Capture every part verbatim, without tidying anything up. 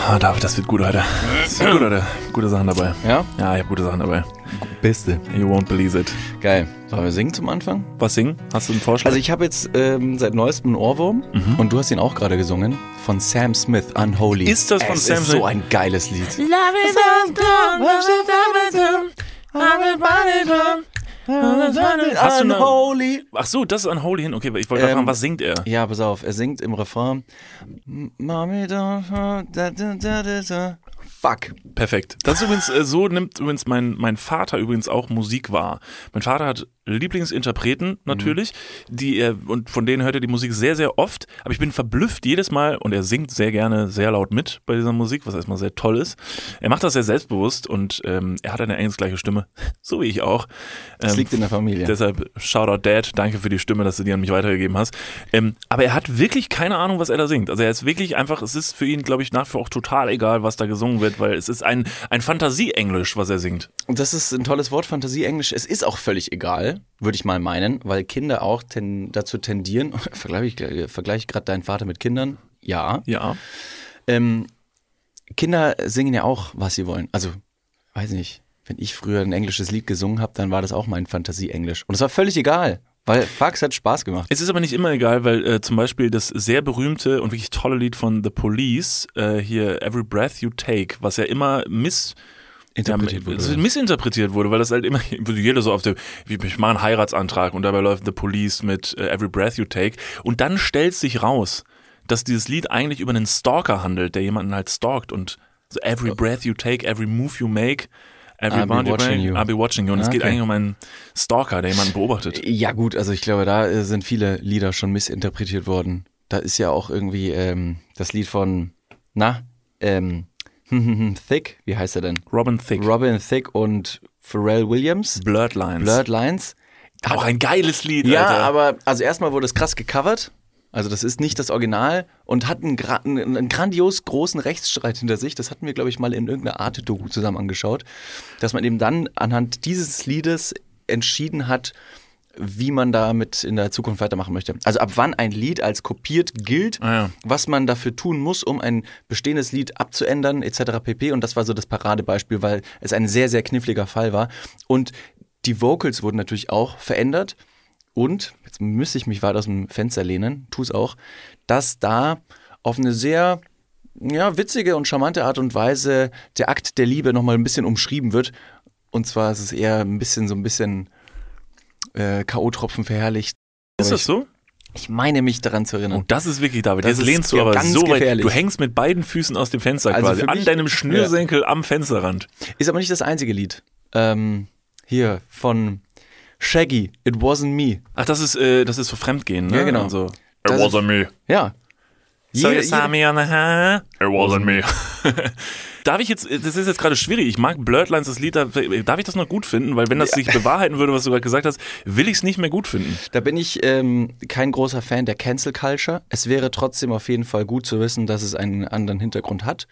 Ah, David, das wird gut heute. Das wird gut heute. Gute Sachen dabei. Ja? Ja, ich habe gute Sachen dabei. Beste. You won't believe it. Geil. Sollen wir singen zum Anfang? Was singen? Hast du einen Vorschlag? Also ich habe jetzt ähm, seit neuestem einen Ohrwurm mhm. und du hast ihn auch gerade gesungen, von Sam Smith, Unholy. Ist das von es Sam ist Smith? so ein geiles Lied. Hast du eine- Unholy. Ach so, das ist Unholy hin. Okay, ich wollte gerade Ähm, fragen, was singt er? Ja, pass auf, er singt im Refrain Mami, da, da, da, da, da, da. Fuck. Perfekt. Das ist übrigens, äh, so nimmt übrigens mein, mein Vater übrigens auch Musik wahr. Mein Vater hat Lieblingsinterpreten natürlich, mhm. die er, und von denen hört er die Musik sehr, sehr oft, aber ich bin verblüfft jedes Mal und er singt sehr gerne sehr laut mit bei dieser Musik, was erstmal sehr toll ist. Er macht das sehr selbstbewusst und ähm, er hat eine engelsgleiche Stimme, so wie ich auch. Ähm, Das liegt in der Familie. Deshalb Shoutout Dad, danke für die Stimme, dass du die an mich weitergegeben hast. Ähm, aber er hat wirklich keine Ahnung, was er da singt. Also er ist wirklich einfach, es ist für ihn, glaube ich, nach wie vor auch total egal, was da gesungen wird, weil es ist ein, ein Fantasie-Englisch, was er singt. Und das ist ein tolles Wort, Fantasie-Englisch. Es ist auch völlig egal, würde ich mal meinen, weil Kinder auch ten, dazu tendieren, vergleiche ich, vergleich ich gerade deinen Vater mit Kindern? Ja. Ja. Ähm, Kinder singen ja auch, was sie wollen. Also, weiß nicht, wenn ich früher ein englisches Lied gesungen habe, dann war das auch mein Fantasie-Englisch. Und es war völlig egal, weil Fax hat Spaß gemacht. Es ist aber nicht immer egal, weil äh, zum Beispiel das sehr berühmte und wirklich tolle Lied von The Police, äh, hier Every Breath You Take, was ja immer miss... Interpretiert ja, wurde. es missinterpretiert wurde, weil das halt immer, jeder so auf der, ich mache einen Heiratsantrag und dabei läuft The Police mit uh, Every Breath You Take und dann stellt sich raus, dass dieses Lied eigentlich über einen Stalker handelt, der jemanden halt stalkt und so Every Breath You Take, Every Move You Make, Every I'll be Bound You watching Break, you. I'll be watching you und es Okay. geht eigentlich um einen Stalker, der jemanden beobachtet. Ja gut, also ich glaube, da äh, sind viele Lieder schon missinterpretiert worden. Da ist ja auch irgendwie ähm, das Lied von, na, ähm, Thick, wie heißt er denn? Robin Thicke. Robin Thicke und Pharrell Williams. Blurred Lines. Blurred Lines. Auch ein geiles Lied, Ja, Alter. aber also erstmal wurde es krass gecovert. Also das ist nicht das Original und hat einen, gra- einen, einen grandios großen Rechtsstreit hinter sich. Das hatten wir, glaube ich, mal in irgendeiner Arte-Doku zusammen angeschaut. Dass man eben dann anhand dieses Liedes entschieden hat, wie man damit in der Zukunft weitermachen möchte. Also ab wann ein Lied als kopiert gilt, Ah, ja. was man dafür tun muss, um ein bestehendes Lied abzuändern, et cetera pp. Und das war so das Paradebeispiel, weil es ein sehr, sehr kniffliger Fall war. Und die Vocals wurden natürlich auch verändert. Und, jetzt müsste ich mich weit aus dem Fenster lehnen, tu es auch, dass da auf eine sehr ja, witzige und charmante Art und Weise der Akt der Liebe nochmal ein bisschen umschrieben wird. Und zwar ist es eher ein bisschen so ein bisschen äh, K O-Tropfen verherrlicht. Ist Aber das ich, so? Ich meine mich daran zu erinnern. Oh, das ist wirklich, David. Das Jetzt ist lehnst du ja aber ganz so weit. gefährlich. Du hängst mit beiden Füßen aus dem Fenster Also quasi, für an mich- deinem Schnürsenkel am Fensterrand. Ist aber nicht das einzige Lied. Ähm, hier von Shaggy, It Wasn't Me. Ach, das ist, äh, das ist so Fremdgehen, ne? Ja, genau. Und so. It Das ist- wasn't me. Ja. So Jede- you saw me on the high. It wasn't me. Darf ich jetzt, das ist jetzt gerade schwierig, ich mag Blurred Lines, das Lied, darf ich das noch gut finden? Weil wenn das sich bewahrheiten würde, was du gerade gesagt hast, will ich es nicht mehr gut finden. Da bin ich ähm, kein großer Fan der Cancel Culture. Es wäre trotzdem auf jeden Fall gut zu wissen, dass es einen anderen Hintergrund hat.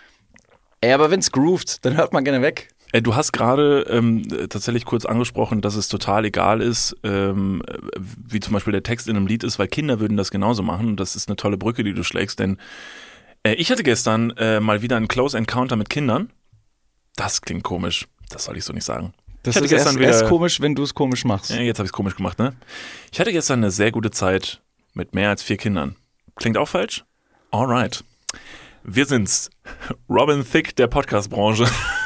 Ey, aber wenn es groovt, dann hört man gerne weg. Äh, Du hast gerade ähm, tatsächlich kurz angesprochen, dass es total egal ist, ähm, wie zum Beispiel der Text in einem Lied ist, weil Kinder würden das genauso machen und das ist eine tolle Brücke, die du schlägst, denn äh, ich hatte gestern äh, mal wieder einen Close Encounter mit Kindern. Das klingt komisch, das soll ich so nicht sagen. Das Ich hatte ist gestern erst, wieder- erst komisch, wenn du es komisch machst. Ja, jetzt habe ich es komisch gemacht, ne? Ich hatte gestern eine sehr gute Zeit mit mehr als vier Kindern. Klingt auch falsch? Alright. Wir sind's. Robin Thicke der Podcast-Branche.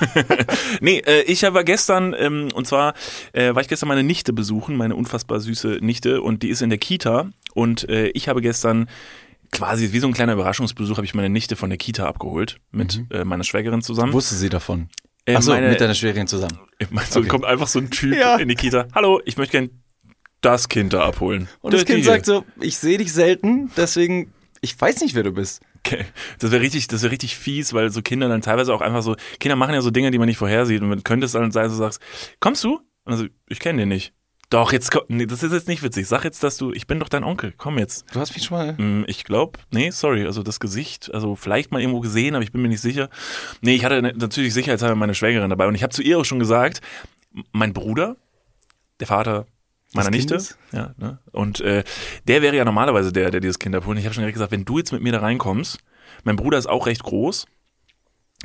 nee, äh, ich war gestern, ähm, und zwar äh, war ich gestern meine Nichte besuchen, meine unfassbar süße Nichte, und die ist in der Kita. Und äh, ich habe gestern quasi wie so ein kleiner Überraschungsbesuch, habe ich meine Nichte von der Kita abgeholt mit Mhm. äh, meiner Schwägerin zusammen. Wusste sie davon? Äh, Achso, meine- mit deiner Schwägerin zusammen. So Okay. kommt einfach so ein Typ Ja. in die Kita. Hallo, ich möchte gern das Kind da abholen. Und das Die Kind hier. sagt so, ich sehe dich selten, deswegen, ich weiß nicht, wer du bist. Okay. Das wäre richtig, das wäre richtig fies, weil so Kinder dann teilweise auch einfach so, Kinder machen ja so Dinge, die man nicht vorhersieht. Und man könnte es dann sein, so sagst, kommst du? Und also, ich kenne den nicht. Doch, jetzt komm, nee, das ist jetzt nicht witzig. Sag jetzt, dass du, ich bin doch dein Onkel, komm jetzt. Du hast mich schon mal... Hm, Ich glaube, nee, sorry, also das Gesicht, also vielleicht mal irgendwo gesehen, aber ich bin mir nicht sicher. Nee, ich hatte natürlich sicherheitshalber meine Schwägerin dabei und ich habe zu ihr auch schon gesagt, mein Bruder, der Vater meiner Des Nichte, Kindes? ja, ne? Und äh, der wäre ja normalerweise der, der dieses Kind abholt. Und ich habe schon direkt gesagt, wenn du jetzt mit mir da reinkommst, mein Bruder ist auch recht groß,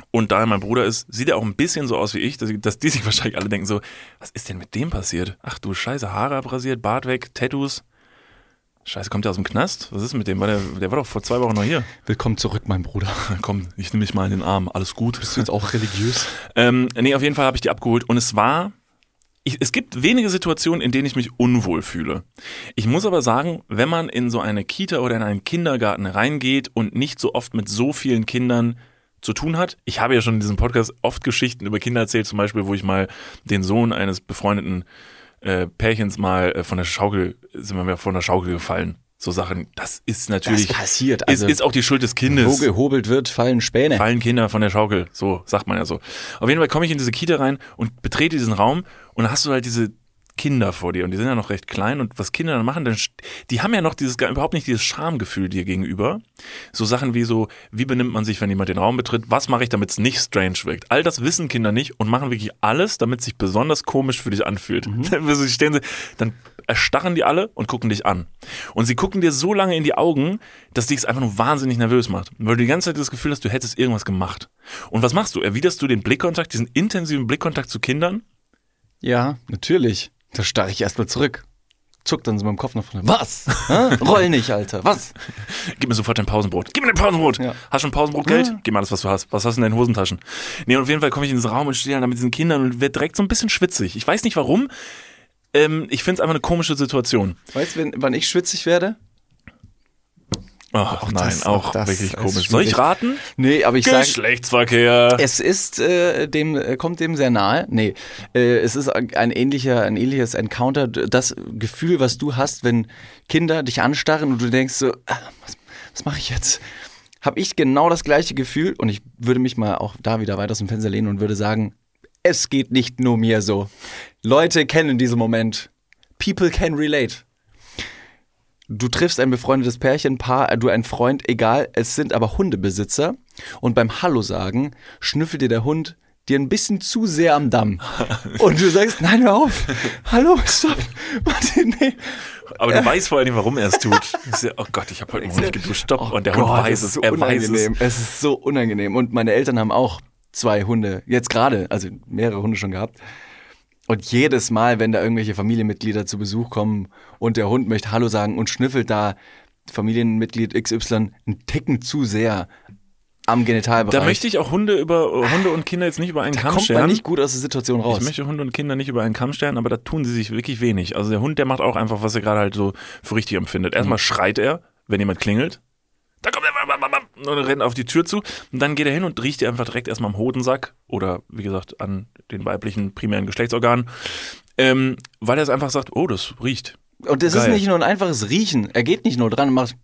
Und da er mein Bruder ist, sieht er auch ein bisschen so aus wie ich, dass, dass die sich wahrscheinlich alle denken so, was ist denn mit dem passiert? Ach du Scheiße, Haare abrasiert, Bart weg, Tattoos. Scheiße, kommt der aus dem Knast? Was ist mit dem? War der, der war doch vor zwei Wochen noch hier. Willkommen zurück, mein Bruder. Komm, ich nehme dich mal in den Arm, alles gut. Bist du jetzt auch religiös? Ähm, nee, auf jeden Fall habe ich die abgeholt und es war, ich, es gibt wenige Situationen, in denen ich mich unwohl fühle. Ich muss aber sagen, wenn man in so eine Kita oder in einen Kindergarten reingeht und nicht so oft mit so vielen Kindern zu tun hat. Ich habe ja schon in diesem Podcast oft Geschichten über Kinder erzählt, zum Beispiel, wo ich mal den Sohn eines befreundeten äh, Pärchens mal äh, von der Schaukel, sind wir mal von der Schaukel gefallen. So Sachen, das ist natürlich, das passiert. Also, ist, ist auch die Schuld des Kindes. Wo gehobelt wird, fallen Späne. Fallen Kinder von der Schaukel, so sagt man ja so. Auf jeden Fall komme ich in diese Kita rein und betrete diesen Raum und da hast du halt diese Kinder vor dir und die sind ja noch recht klein und was Kinder dann machen, dann, die haben ja noch dieses überhaupt nicht dieses Schamgefühl dir gegenüber. So Sachen wie so, wie benimmt man sich, wenn jemand den Raum betritt? Was mache ich, damit es nicht strange wirkt? All das wissen Kinder nicht und machen wirklich alles, damit es sich besonders komisch für dich anfühlt. Mhm. Dann stehen sie, dann erstarren die alle und gucken dich an. Und sie gucken dir so lange in die Augen, dass dich es einfach nur wahnsinnig nervös macht. Weil du die ganze Zeit das Gefühl hast, du hättest irgendwas gemacht. Und was machst du? Erwiderst du den Blickkontakt, diesen intensiven Blickkontakt zu Kindern? Ja, natürlich. Da starre ich erstmal zurück. Zuckt dann so mit dem Kopf nach vorne. Was? Hä? Roll nicht, Alter. Was? Gib mir sofort dein Pausenbrot. Gib mir dein Pausenbrot. Ja. Hast du schon Pausenbrotgeld? Ja. Gib mal alles, was du hast. Was hast du in deinen Hosentaschen? Nee, und auf jeden Fall komme ich in diesen Raum und stehe dann mit diesen Kindern und werde direkt so ein bisschen schwitzig. Ich weiß nicht warum. Ähm, ich finde es einfach eine komische Situation. Weißt du, wann ich schwitzig werde? Ach, auch nein, das, auch das, wirklich komisch. Soll ich raten? Nee, aber ich sage Geschlechtsverkehr. Es ist äh, dem äh, kommt dem sehr nahe. Nee, äh, es ist ein ähnlicher ein ähnliches Encounter, das Gefühl, was du hast, wenn Kinder dich anstarren und du denkst so, ah, was, was mache ich jetzt? Habe ich genau das gleiche Gefühl und ich würde mich mal auch da wieder weit aus dem Fenster lehnen und würde sagen, es geht nicht nur mir so. Leute kennen diesen Moment. People can relate. Du triffst ein befreundetes Pärchen, Paar, du ein Freund, egal, es sind aber Hundebesitzer und beim Hallo sagen schnüffelt dir der Hund dir ein bisschen zu sehr am Damm. Und du sagst, nein, hör auf, hallo, stopp, warte, nee. Aber du äh. weißt vorher nicht, warum er es tut. Ja, oh Gott, ich habe heute Morgen nicht geduscht, stopp. Oh und der Gott, Hund weiß es, so er unangenehm. weiß es. Es ist so unangenehm und meine Eltern haben auch zwei Hunde, jetzt gerade, also mehrere Hunde schon gehabt. Und jedes Mal, wenn da irgendwelche Familienmitglieder zu Besuch kommen und der Hund möchte Hallo sagen und schnüffelt da Familienmitglied X Y einen Ticken zu sehr am Genitalbereich. Da möchte ich auch Hunde über Hunde und Kinder jetzt nicht über einen da Kamm kommt scheren. Man nicht gut aus der Situation raus. Ich möchte Hunde und Kinder nicht über einen Kamm scheren, aber da tun sie sich wirklich wenig. Also der Hund, der macht auch einfach, was er gerade halt so für richtig empfindet. Erstmal mhm. schreit er, wenn jemand klingelt. Da kommt er und rennt auf die Tür zu und dann geht er hin und riecht ihr einfach direkt erstmal am Hodensack oder wie gesagt an den weiblichen primären Geschlechtsorganen, ähm, weil er es einfach sagt, oh, das riecht. Und es ist nicht nur ein einfaches Riechen, er geht nicht nur dran und macht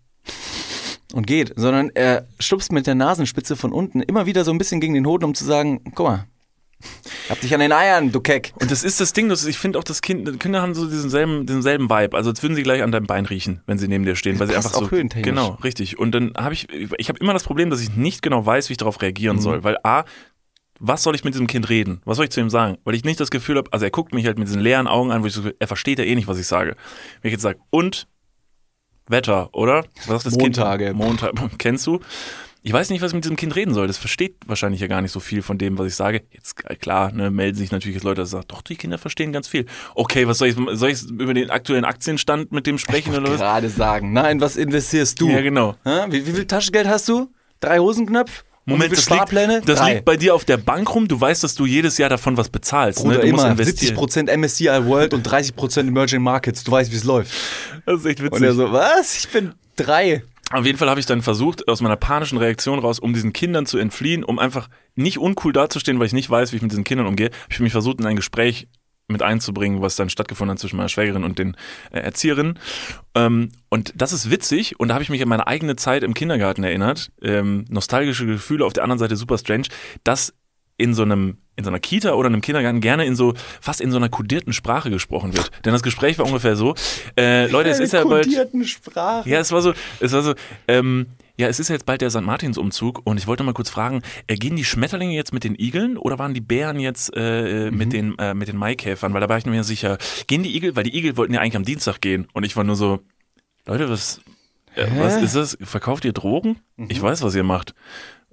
und geht, sondern er stupst mit der Nasenspitze von unten immer wieder so ein bisschen gegen den Hoden, um zu sagen, guck mal, hab dich an den Eiern, du Keck. Und das ist das Ding, das, ich finde auch, das kind, Kinder haben so diesen selben, diesen selben Vibe. Also als würden sie gleich an deinem Bein riechen, wenn sie neben dir stehen. Weil sie einfach auch so. Höhentechnisch. Genau, richtig. Und dann habe ich, ich habe immer das Problem, dass ich nicht genau weiß, wie ich darauf reagieren mhm. soll. Weil A, was soll ich mit diesem Kind reden? Was soll ich zu ihm sagen? Weil ich nicht das Gefühl habe, also er guckt mich halt mit diesen leeren Augen an, wo ich so, er versteht ja eh nicht, was ich sage. Wenn ich jetzt sage, und Wetter, oder? Was ist das Montage. Kind? Montag. Kennst du? Ich weiß nicht, was ich mit diesem Kind reden soll. Das versteht wahrscheinlich ja gar nicht so viel von dem, was ich sage. Jetzt, klar, ne, melden sich natürlich jetzt Leute, die sagen, doch, die Kinder verstehen ganz viel. Okay, was soll ich, soll ich über den aktuellen Aktienstand mit dem sprechen ich oder was? gerade sagen, nein, was investierst du? Ja, genau. Wie, wie viel Taschengeld hast du? Drei Hosenknöpfe? Moment, das, Sparpläne? Liegt, das liegt bei dir auf der Bank rum. Du weißt, dass du jedes Jahr davon was bezahlst. Bruder, ne? Du immer musst siebzig Prozent M S C I World und dreißig Prozent Emerging Markets. Du weißt, wie es läuft. Das ist echt witzig. Und er so, was? Ich bin drei. Auf jeden Fall habe ich dann versucht, aus meiner panischen Reaktion raus, um diesen Kindern zu entfliehen, um einfach nicht uncool dazustehen, weil ich nicht weiß, wie ich mit diesen Kindern umgehe, habe ich mich versucht, in ein Gespräch mit einzubringen, was dann stattgefunden hat zwischen meiner Schwägerin und den äh, Erzieherinnen. Ähm, und das ist witzig und da habe ich mich an meine eigene Zeit im Kindergarten erinnert. Ähm, nostalgische Gefühle, auf der anderen Seite super strange, dass in so einem in so einer Kita oder einem Kindergarten gerne in so fast in so einer kodierten Sprache gesprochen wird. Denn das Gespräch war ungefähr so, äh, Leute, es ist ja bald... kodierten Sprache? Ja, es war so, es war so, ähm, ja, es ist ja jetzt bald der Sankt Martins-Umzug und ich wollte mal kurz fragen, äh, gehen die Schmetterlinge jetzt mit den Igeln oder waren die Bären jetzt äh, mhm. mit den äh, mit den Maikäfern? Weil da war ich mir sicher, gehen die Igel, weil die Igel wollten ja eigentlich am Dienstag gehen und ich war nur so, Leute, was, äh, was ist das? Verkauft ihr Drogen? Mhm. Ich weiß, was ihr macht.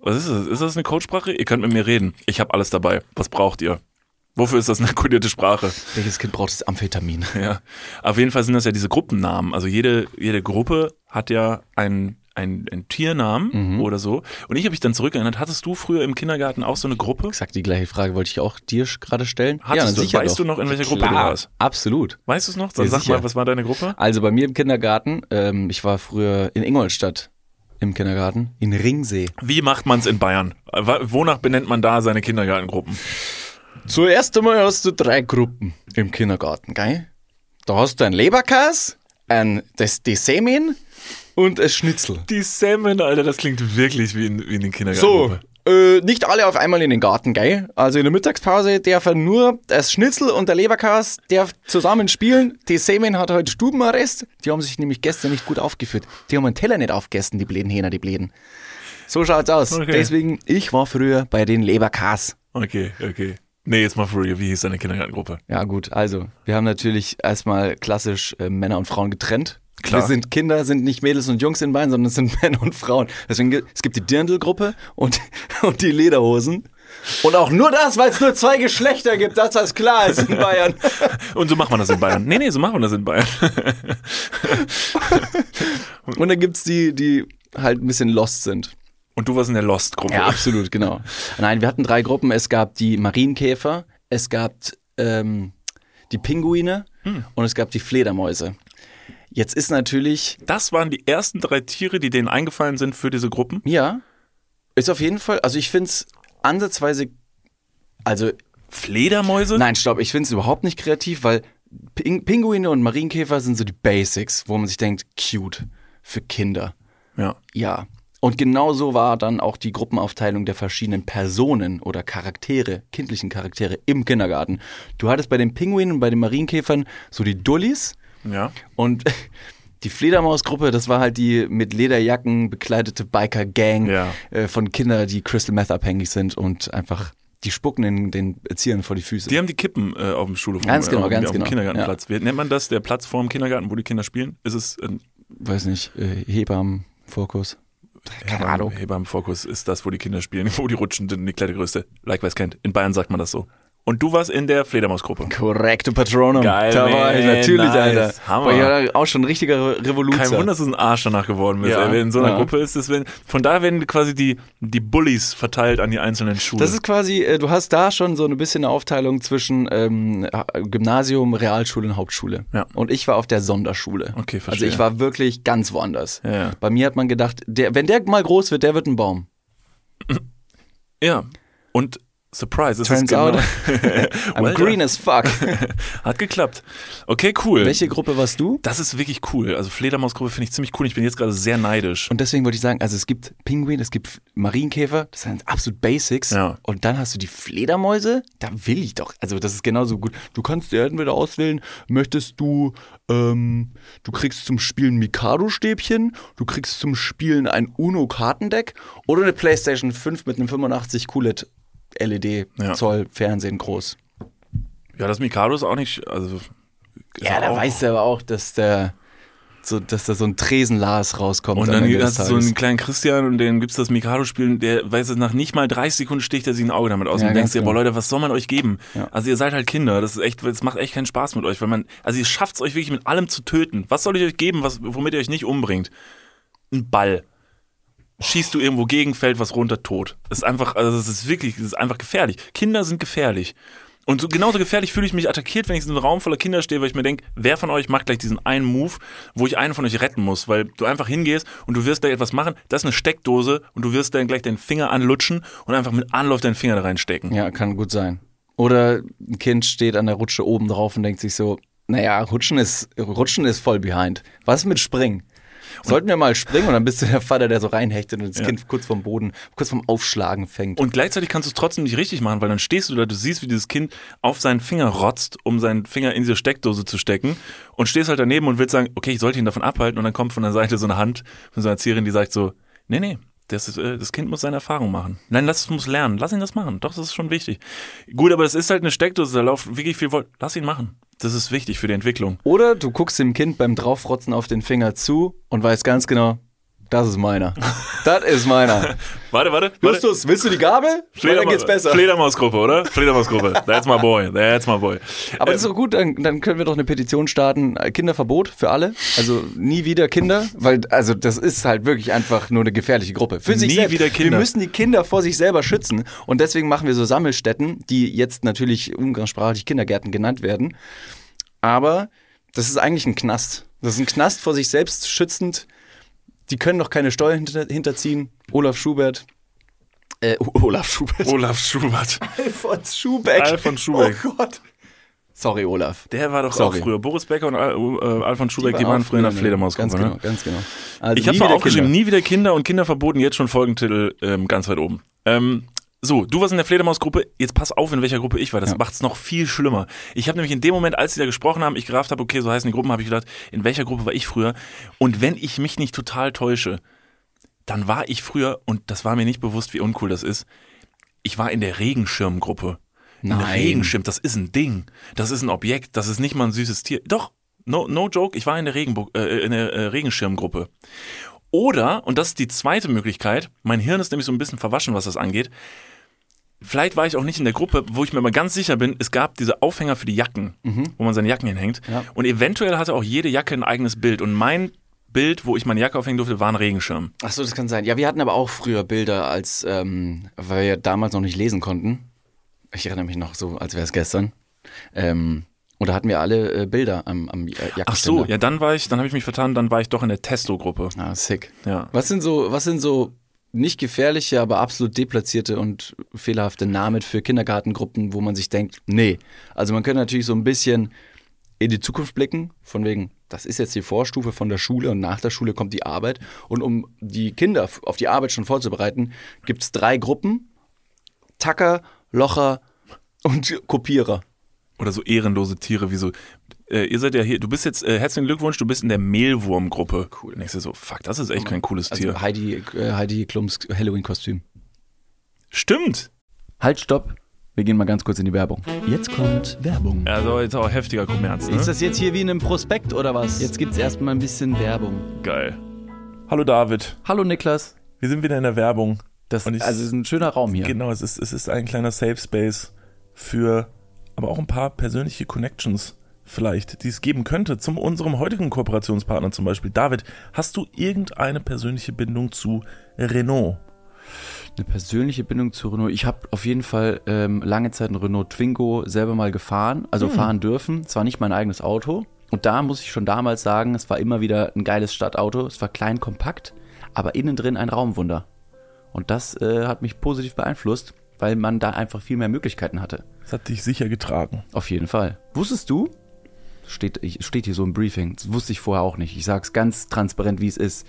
Was ist das? Ist das eine Codesprache? Ihr könnt mit mir reden. Ich habe alles dabei. Was braucht ihr? Wofür ist das eine kodierte Sprache? Welches Kind braucht das Amphetamin? Ja. Auf jeden Fall sind das ja diese Gruppennamen. Also jede, jede Gruppe hat ja einen, einen, einen Tiernamen mhm. oder so. Und ich habe mich dann zurückerinnert, hattest du früher im Kindergarten auch so eine Gruppe? Exakt die gleiche Frage wollte ich auch dir gerade stellen. Hattest ja, du, sicher weißt doch. du noch, in welcher Klar, Gruppe du warst? Absolut. Weißt du es noch? Dann Ja, sag sicher. mal, was war deine Gruppe? Also bei mir im Kindergarten, ähm, ich war früher in Ingolstadt im Kindergarten, in Ringsee. Wie macht man es in Bayern? Wonach benennt man da seine Kindergartengruppen? Zuerst einmal hast du drei Gruppen im Kindergarten, gell? Da hast du ein Leberkäse, ein, das, die Semin und ein Schnitzel. Die Semen, Alter, das klingt wirklich wie in, wie in den So, Kindergarten. äh, nicht alle auf einmal in den Garten, gell? Also in der Mittagspause dürfen nur das Schnitzel und der Leberkäse darf zusammen spielen. Die Semin hat heute Stubenarrest. Die haben sich nämlich gestern nicht gut aufgeführt. Die haben einen Teller nicht aufgegessen, die bläden Hähner, die bläden. So schaut's aus. Okay. Deswegen, ich war früher bei den Leberkäse. Okay, okay. Nee, jetzt mal for real. Wie hieß deine Kindergartengruppe? Ja gut, also wir haben natürlich erstmal klassisch äh, Männer und Frauen getrennt. Klar. Wir sind Kinder, sind nicht Mädels und Jungs in Beinen, sondern es sind Männer und Frauen. Deswegen gibt es gibt die Dirndl-Gruppe und, und die Lederhosen. Und auch nur das, weil es nur zwei Geschlechter gibt, dass das klar ist in Bayern. Und so macht man das in Bayern. Nee, nee, so macht man das in Bayern. Und dann gibt es die, die halt ein bisschen lost sind. Und du warst in der Lost-Gruppe. Ja, absolut, genau. Nein, wir hatten drei Gruppen. Es gab die Marienkäfer, es gab ähm, die Pinguine hm. und es gab die Fledermäuse. Jetzt ist natürlich... Das waren die ersten drei Tiere, die denen eingefallen sind für diese Gruppen? Ja, ist auf jeden Fall, also ich finde es ansatzweise, also... Fledermäuse? Nein, stopp, ich finde es überhaupt nicht kreativ, weil Ping- Pinguine und Marienkäfer sind so die Basics, wo man sich denkt, cute, für Kinder. Ja. Ja. Und genau so war dann auch die Gruppenaufteilung der verschiedenen Personen oder Charaktere, kindlichen Charaktere im Kindergarten. Du hattest bei den Pinguinen und bei den Marienkäfern so die Dullis Ja. und die Fledermausgruppe, das war halt die mit Lederjacken bekleidete Biker-Gang Ja. äh, von Kindern, die Crystal Meth abhängig sind und einfach, die spucken in den Erziehern vor die Füße. Die haben die Kippen äh, auf dem Schulhof. Ganz genau, äh, auf, ganz auf dem genau. Kindergartenplatz. Wie nennt man das? Der Platz vor dem Kindergarten, wo die Kinder spielen? Ist es ein Weiß nicht, äh, Hebammen, Fokus. Keine Ahnung. Hebammenfokus ist das, wo die Kinder spielen, wo die rutschen, die Klettergröße. Likewise kennt. In Bayern sagt man das so. Und du warst in der Fledermausgruppe. Korrekte Patronum. Geil, da war ich man. natürlich, Nice. Alter. Hammer. Boah, ich war auch schon ein richtiger Revoluzer. Kein Wunder, dass du ein Arsch danach geworden bist. Ja, ey. Wenn in so einer ja. Gruppe ist, das, wenn, von da werden quasi die, die Bullies verteilt an die einzelnen Schulen. Das ist quasi, äh, du hast da schon so ein bisschen eine Aufteilung zwischen ähm, Gymnasium, Realschule und Hauptschule. Ja. Und ich war auf der Sonderschule. Okay, verstehe. Also ich war wirklich ganz woanders. Ja, ja. Bei mir hat man gedacht, der, wenn der mal groß wird, der wird ein Baum. Ja. Und Surprise, es Turns ist genau. out, I'm Well green done. as fuck. Hat geklappt. Okay, cool. Welche Gruppe warst du? Das ist wirklich cool. Also Fledermausgruppe finde ich ziemlich cool. Ich bin jetzt gerade sehr neidisch. Und deswegen wollte ich sagen, also es gibt Pinguin, es gibt Marienkäfer, das sind absolut Basics. Ja. Und dann hast du die Fledermäuse, da will ich doch, also das ist genauso gut. Du kannst dir entweder auswählen, möchtest du, ähm, du kriegst zum Spielen Mikado-Stäbchen, du kriegst zum Spielen ein Uno-Kartendeck oder eine PlayStation fünf mit einem fünfundachtzig Q L E D L E D-Zoll Ja. Fernsehen groß. Ja, das Mikado ist auch nicht, also. ist Ja, da auch, weißt du aber auch, dass der, so, dass da so ein Tresenlas rauskommt. Und am dann Ende des hast du so Tages. einen kleinen Christian und den gibt's das Mikado-Spielen, der weiß es, nach nicht mal dreißig Sekunden sticht er sich ein Auge damit aus Ja, und ganz denkst dir, genau. boah Leute, was soll man euch geben? Ja. Also ihr seid halt Kinder, das ist echt, das macht echt keinen Spaß mit euch, weil man, also ihr schafft's euch wirklich mit allem zu töten. Was soll ich euch geben, was, womit ihr euch nicht umbringt? Ein Ball. Schießt du irgendwo gegen, fällt was runter, tot. Das ist einfach, also das ist wirklich, das ist einfach gefährlich. Kinder sind gefährlich. Und so, genauso gefährlich fühle ich mich attackiert, wenn ich in einem Raum voller Kinder stehe, weil ich mir denke, wer von euch macht gleich diesen einen Move, wo ich einen von euch retten muss, weil du einfach hingehst und du wirst da etwas machen, das ist eine Steckdose und du wirst dann gleich deinen Finger anlutschen und einfach mit Anlauf deinen Finger da reinstecken. Ja, kann gut sein. Oder ein Kind steht an der Rutsche oben drauf und denkt sich so, naja, Rutschen ist, Rutschen ist voll behind. Was ist mit Springen? Sollten wir mal springen und dann bist du der Vater, der so reinhechtet und das Ja. Kind kurz vom Boden, kurz vom Aufschlagen fängt. Und gleichzeitig kannst du es trotzdem nicht richtig machen, weil dann stehst du da, du siehst, wie dieses Kind auf seinen Finger rotzt, um seinen Finger in diese Steckdose zu stecken und stehst halt daneben und willst sagen, okay, ich sollte ihn davon abhalten und dann kommt von der Seite so eine Hand von so einer Erzieherin, die sagt so, nee, nee, das, ist, äh, das Kind muss seine Erfahrung machen. Nein, lass es muss lernen, lass ihn das machen, doch, das ist schon wichtig. Gut, aber es ist halt eine Steckdose, da läuft wirklich viel Volt, lass ihn machen. Das ist wichtig für die Entwicklung. Oder du guckst dem Kind beim Draufrotzen auf den Finger zu und weißt ganz genau, das ist meiner. Das ist meiner. Warte, warte. Justus, willst du die Gabel? Flederma- dann geht's besser. Fledermausgruppe, oder? Fledermausgruppe. That's my boy. That's my boy. Aber das ist doch gut, dann, dann können wir doch eine Petition starten. Kinderverbot für alle. Also nie wieder Kinder. Weil, also das ist halt wirklich einfach nur eine gefährliche Gruppe. Für sich Nie selbst. wieder Kinder. Wir müssen die Kinder vor sich selber schützen. Und deswegen machen wir so Sammelstätten, die jetzt natürlich umgangssprachlich Kindergärten genannt werden. Aber das ist eigentlich ein Knast. Das ist ein Knast vor sich selbst schützend. Die können doch keine Steuern hinter, hinterziehen. Olaf Schubert. Äh, Olaf Schubert. Olaf Schubert. Alfons Schubeck. Alfons Schubeck. Oh Gott. Sorry, Olaf. Der war doch Sorry. auch früher. Boris Becker und Al äh, Alfons Schubeck, die waren, die waren früher in der Fledermausgruppe. Ganz genau, ne? ganz genau. Also ich habe mal aufgeschrieben, nie wieder Kinder und Kinder verboten, jetzt schon Folgentitel ähm, ganz weit oben. Ähm, so, du warst in der Fledermausgruppe, jetzt pass auf, in welcher Gruppe ich war, das ja. macht's noch viel schlimmer. Ich habe nämlich in dem Moment, als sie da gesprochen haben, ich gerafft habe, okay, so heißen die Gruppen, habe ich gedacht, in welcher Gruppe war ich früher? Und wenn ich mich nicht total täusche, dann war ich früher, und das war mir nicht bewusst, wie uncool das ist, ich war in der Regenschirmgruppe. Ein Regenschirm, das ist ein Ding. Das ist ein Objekt, das ist nicht mal ein süßes Tier. Doch, no, no joke, ich war in der, Regenbo- äh, in der äh, Regenschirmgruppe. Oder, und das ist die zweite Möglichkeit, mein Hirn ist nämlich so ein bisschen verwaschen, was das angeht, vielleicht war ich auch nicht in der Gruppe, wo ich mir aber ganz sicher bin, es gab diese Aufhänger für die Jacken, mhm. wo man seine Jacken hinhängt. Ja. Und eventuell hatte auch jede Jacke ein eigenes Bild. Und mein Bild, wo ich meine Jacke aufhängen durfte, war ein Regenschirm. Ach so, das kann sein. Ja, wir hatten aber auch früher Bilder, als ähm, weil wir damals noch nicht lesen konnten. Ich erinnere mich noch so, als wäre es gestern. Ähm, und da hatten wir alle äh, Bilder am, am äh, Jackenständer. Ach so, ja, dann war ich, dann habe ich mich vertan, dann war ich doch in der Testo-Gruppe. Ah, sick. Ja. Was sind so, was sind so nicht gefährliche, aber absolut deplatzierte und fehlerhafte Namen für Kindergartengruppen, wo man sich denkt, nee. Also man könnte natürlich so ein bisschen in die Zukunft blicken, von wegen, das ist jetzt die Vorstufe von der Schule und nach der Schule kommt die Arbeit. Und um die Kinder auf die Arbeit schon vorzubereiten, gibt es drei Gruppen: Tacker, Locher und Kopierer. Oder so ehrenlose Tiere wie so, äh, ihr seid ja hier, du bist jetzt, äh, herzlichen Glückwunsch, du bist in der Mehlwurmgruppe. Cool. Und ich so, fuck, das ist echt kein cooles also Tier. Heidi, äh, Heidi Klums Halloween-Kostüm. Stimmt. Halt, stopp. Wir gehen mal ganz kurz in die Werbung. Jetzt kommt Werbung. Also jetzt auch heftiger Kommerz, ne? Ist das jetzt hier wie in einem Prospekt oder was? Jetzt gibt's erstmal ein bisschen Werbung. Geil. Hallo David. Hallo Niklas. Wir sind wieder in der Werbung. Das, Und ich, also es ist ein schöner Raum hier. Genau, es ist, es ist ein kleiner Safe Space für aber auch ein paar persönliche Connections vielleicht, die es geben könnte zu unserem heutigen Kooperationspartner zum Beispiel. David, hast du irgendeine persönliche Bindung zu Renault? Eine persönliche Bindung zu Renault. Ich habe auf jeden Fall ähm, lange Zeit einen Renault Twingo selber mal gefahren, also hm. fahren dürfen. Zwar nicht mein eigenes Auto. Und da muss ich schon damals sagen, es war immer wieder ein geiles Stadtauto. Es war klein, kompakt, aber innen drin ein Raumwunder. Und das äh, hat mich positiv beeinflusst, weil man da einfach viel mehr Möglichkeiten hatte. Das hat dich sicher getragen. Auf jeden Fall. Wusstest du, steht, steht hier so im Briefing, das wusste ich vorher auch nicht, ich sag's ganz transparent, wie es ist,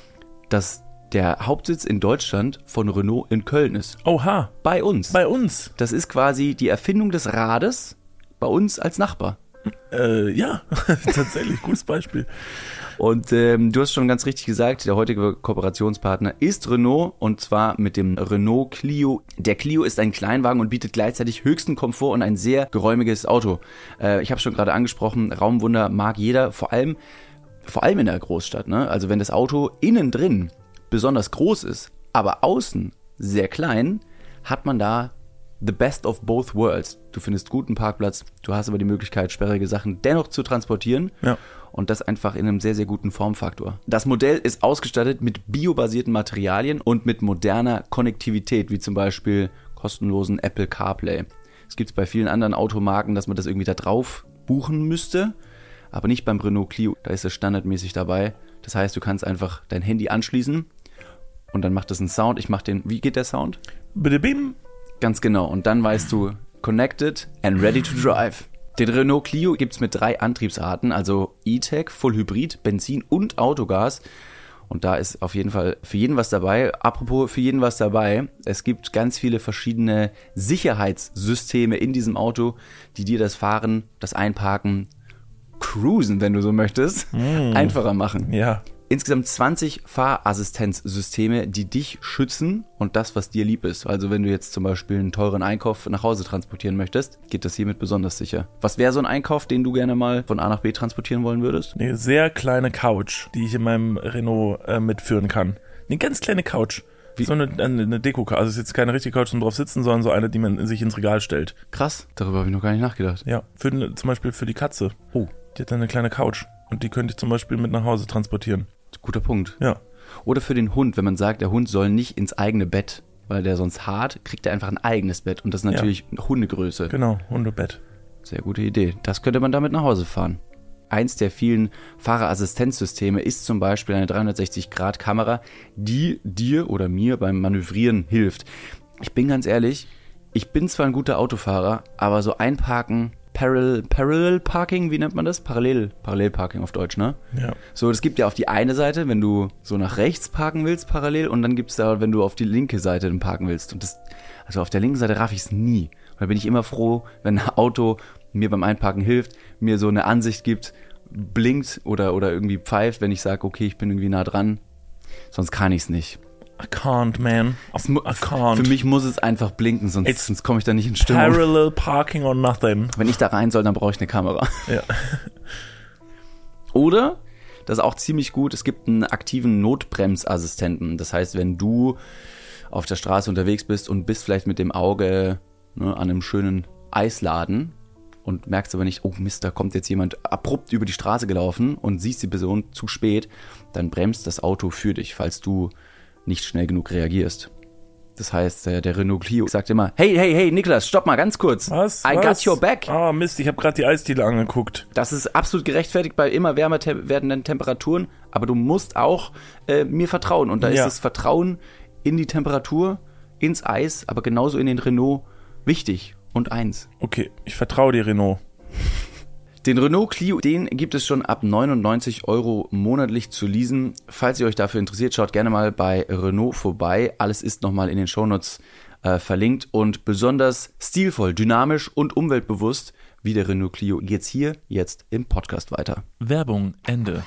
dass der Hauptsitz in Deutschland von Renault in Köln ist. Oha. Bei uns. Bei uns. Das ist quasi die Erfindung des Rades bei uns als Nachbar. Äh, ja, tatsächlich, gutes Beispiel. Und ähm, du hast schon ganz richtig gesagt, der heutige Kooperationspartner ist Renault, und zwar mit dem Renault Clio. Der Clio ist ein Kleinwagen und bietet gleichzeitig höchsten Komfort und ein sehr geräumiges Auto. Äh, ich habe schon gerade angesprochen, Raumwunder mag jeder, vor allem, vor allem in der Großstadt, ne? Also wenn das Auto innen drin besonders groß ist, aber außen sehr klein, hat man da the best of both worlds. Du findest guten Parkplatz, du hast aber die Möglichkeit, sperrige Sachen dennoch zu transportieren. Ja. Und das einfach in einem sehr, sehr guten Formfaktor. Das Modell ist ausgestattet mit biobasierten Materialien und mit moderner Konnektivität, wie zum Beispiel kostenlosen Apple CarPlay. Es gibt es bei vielen anderen Automarken, dass man das irgendwie da drauf buchen müsste, aber nicht beim Renault Clio. Da ist es standardmäßig dabei. Das heißt, du kannst einfach dein Handy anschließen und dann macht es einen Sound. Ich mach den, wie geht der Sound? Bitte bim. Ganz genau. Und dann weißt du, connected and ready to drive. Den Renault Clio gibt's mit drei Antriebsarten, also E-Tech, Vollhybrid, Benzin und Autogas. Und da ist auf jeden Fall für jeden was dabei. Apropos für jeden was dabei, es gibt ganz viele verschiedene Sicherheitssysteme in diesem Auto, die dir das Fahren, das Einparken, Cruisen, wenn du so möchtest, mm. einfacher machen. Ja. Insgesamt zwanzig Fahrassistenzsysteme, die dich schützen und das, was dir lieb ist. Also wenn du jetzt zum Beispiel einen teuren Einkauf nach Hause transportieren möchtest, geht das hiermit besonders sicher. Was wäre so ein Einkauf, den du gerne mal von A nach B transportieren wollen würdest? Eine sehr kleine Couch, die ich in meinem Renault äh, mitführen kann. Eine ganz kleine Couch. Wie? So eine, eine Deko-Couch. Also es ist jetzt keine richtige Couch zum drauf sitzen, sondern so eine, die man sich ins Regal stellt. Krass, darüber habe ich noch gar nicht nachgedacht. Ja, für, zum Beispiel für die Katze. Oh, die hat dann eine kleine Couch. Und die könnte ich zum Beispiel mit nach Hause transportieren. Guter Punkt. Ja. Oder für den Hund, wenn man sagt, der Hund soll nicht ins eigene Bett, weil der sonst hart, kriegt er einfach ein eigenes Bett. Und das ist natürlich ja. Hundegröße. Genau, Hundebett. Sehr gute Idee. Das könnte man damit nach Hause fahren. Eins der vielen Fahrerassistenzsysteme ist zum Beispiel eine dreihundertsechzig Grad Kamera, die dir oder mir beim Manövrieren hilft. Ich bin ganz ehrlich, ich bin zwar ein guter Autofahrer, aber so einparken, Parallel, Parallel Parking, wie nennt man das? Parallel, Parallelparking auf Deutsch, ne? Ja. So, das gibt ja auf die eine Seite, wenn du so nach rechts parken willst, parallel, und dann gibt es da, wenn du auf die linke Seite dann parken willst. Und das, also auf der linken Seite raff ich es nie. Und da bin ich immer froh, wenn ein Auto mir beim Einparken hilft, mir so eine Ansicht gibt, blinkt oder, oder irgendwie pfeift, wenn ich sage, okay, ich bin irgendwie nah dran. Sonst kann ich es nicht. I can't, man. I, I can't. Für mich muss es einfach blinken, sonst, sonst komme ich da nicht in Stimmung. Parallel parking or nothing. Wenn ich da rein soll, dann brauche ich eine Kamera. Ja. Oder, das ist auch ziemlich gut, es gibt einen aktiven Notbremsassistenten. Das heißt, wenn du auf der Straße unterwegs bist und bist vielleicht mit dem Auge ne, an einem schönen Eisladen und merkst aber nicht, oh Mist, da kommt jetzt jemand abrupt über die Straße gelaufen und siehst die Person zu spät, dann bremst das Auto für dich, falls du nicht schnell genug reagierst. Das heißt, der, der Renault Clio sagt immer, hey, hey, hey, Niklas, stopp mal ganz kurz. Was? I Was? got your back. Ah, Mist, ich habe gerade die Eisdiele angeguckt. Das ist absolut gerechtfertigt bei immer wärmer te- werdenden Temperaturen, aber du musst auch äh, mir vertrauen. Und da Ja. ist das Vertrauen in die Temperatur, ins Eis, aber genauso in den Renault wichtig und eins. Okay, ich vertraue dir, Renault. Den Renault Clio, den gibt es schon ab neunundneunzig Euro monatlich zu leasen. Falls ihr euch dafür interessiert, schaut gerne mal bei Renault vorbei. Alles ist nochmal in den Shownotes äh, verlinkt. Und besonders stilvoll, dynamisch und umweltbewusst wie der Renault Clio geht's hier jetzt im Podcast weiter. Werbung, Ende.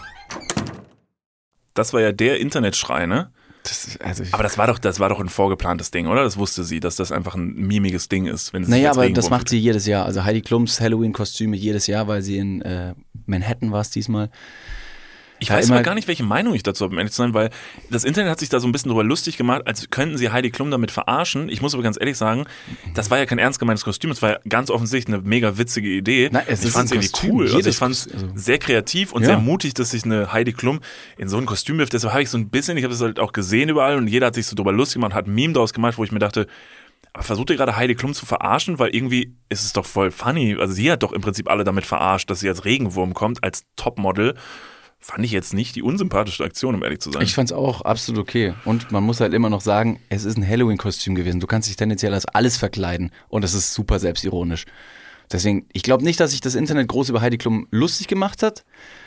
Das war ja der Internetschrei, ne? Das, also Aber das war doch, das war doch ein vorgeplantes Ding, oder? Das wusste sie, dass das einfach ein mimiges Ding ist. Wenn sie naja, sich als aber Regenwurm das macht fühlt. sie jedes Jahr. Also Heidi Klums Halloween-Kostüme jedes Jahr, weil sie in äh, Manhattan war es diesmal. Ich Ja, weiß immer- mal gar nicht, welche Meinung ich dazu habe, um ehrlich zu sein, weil das Internet hat sich da so ein bisschen drüber lustig gemacht, als könnten sie Heidi Klum damit verarschen. Ich muss aber ganz ehrlich sagen, das war ja kein ernst gemeintes Kostüm, das war ja ganz offensichtlich eine mega witzige Idee. Nein, es ich ist fand es ein irgendwie Kostüm. cool. Also Jedes ich fand es Kostüm, also- sehr kreativ und Ja. sehr mutig, dass sich eine Heidi Klum in so ein Kostüm wirft. Deshalb habe ich so ein bisschen, ich habe das halt auch gesehen überall und jeder hat sich so drüber lustig gemacht, hat ein Meme draus gemacht, wo ich mir dachte, aber versucht ihr gerade Heidi Klum zu verarschen? Weil irgendwie ist es doch voll funny. Also sie hat doch im Prinzip alle damit verarscht, dass sie als Regenwurm kommt, als Topmodel. Fand ich jetzt nicht die unsympathischste Aktion, um ehrlich zu sein. Ich fand's auch absolut okay. Und man muss halt immer noch sagen, es ist ein Halloween-Kostüm gewesen. Du kannst dich tendenziell als alles verkleiden. Und es ist super selbstironisch. Deswegen, ich glaube nicht, dass sich das Internet groß über Heidi Klum lustig gemacht hat.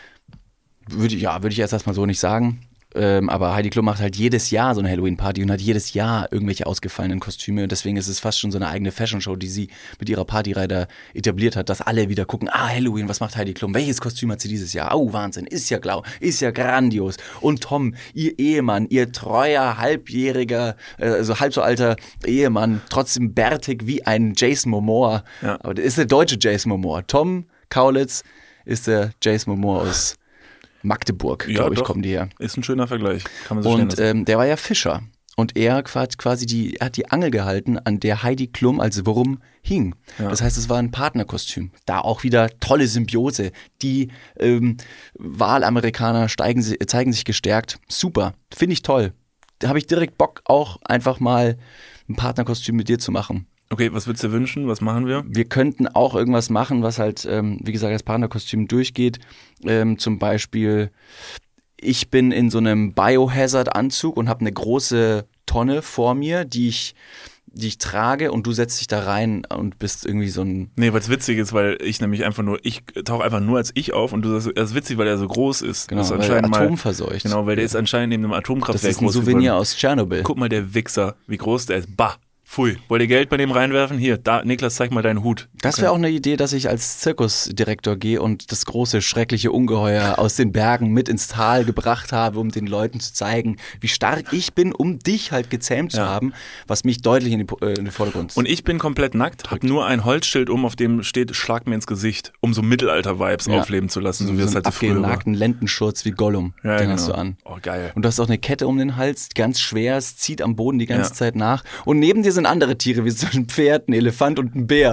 Würde, ja, würde ich erst erstmal so nicht sagen. Ähm, aber Heidi Klum macht halt jedes Jahr so eine Halloween-Party und hat jedes Jahr irgendwelche ausgefallenen Kostüme. Und deswegen ist es fast schon so eine eigene Fashion-Show, die sie mit ihrer Partyreihe da etabliert hat, dass alle wieder gucken, ah, Halloween, was macht Heidi Klum? Welches Kostüm hat sie dieses Jahr? Oh, Wahnsinn, ist ja blau, ist ja grandios. Und Tom, ihr Ehemann, ihr treuer, halbjähriger, äh, also halb so alter Ehemann, trotzdem bärtig wie ein Jason Momoa. Ja. Aber der ist der deutsche Jason Momoa. Tom Kaulitz ist der Jason Momoa aus Magdeburg, Ja, glaube ich, doch. kommen die her. Ist ein schöner Vergleich. Kann man so stehen Und lassen. ähm, der war ja Fischer. Und er hat quasi die, er hat die Angel gehalten, an der Heidi Klum als Wurm hing. Ja. Das heißt, es war ein Partnerkostüm. Da auch wieder tolle Symbiose. Die ähm, Wahlamerikaner steigen, sie- zeigen sich gestärkt. Super, finde ich toll. Da habe ich direkt Bock, auch einfach mal ein Partnerkostüm mit dir zu machen. Okay, was würdest du dir wünschen? Was machen wir? Wir könnten auch irgendwas machen, was halt, ähm, wie gesagt, als Partnerkostüm durchgeht. Ähm, zum Beispiel, ich bin in so einem Biohazard-Anzug und habe eine große Tonne vor mir, die ich, die ich trage und du setzt dich da rein und bist irgendwie so ein... Nee, weil es witzig ist, weil ich nämlich einfach nur, ich tauche einfach nur als ich auf und du sagst, das ist witzig, weil er so groß ist. Genau, das ist weil er anscheinend atomverseucht. Mal, genau, weil der ist anscheinend neben einem Das Atomkraftwerk ist ein groß Souvenir geworden. aus Tschernobyl. Guck mal, der Wichser, wie groß der ist. Bah, Pfui, wollt ihr Geld bei dem reinwerfen? Hier, da, Niklas, zeig mal deinen Hut. Das wäre auch eine Idee, dass ich als Zirkusdirektor gehe und das große, schreckliche Ungeheuer aus den Bergen mit ins Tal gebracht habe, um den Leuten zu zeigen, wie stark ich bin, um dich halt gezähmt zu Ja. haben, was mich deutlich in, die, äh, in den Vordergrund Und ich bin komplett nackt, hab nur ein Holzschild um, auf dem steht, schlag mir ins Gesicht, um so Mittelalter-Vibes Ja. aufleben zu lassen, so wie so das einen halt so früher war. abgenagten Lendenschurz wie Gollum, Ja, den genau. hast du an. Oh, geil. Und du hast auch eine Kette um den Hals, ganz schwer, es zieht am Boden die ganze Ja. Zeit nach. Und neben dir sind andere Tiere, wie so ein Pferd, ein Elefant und ein Bär.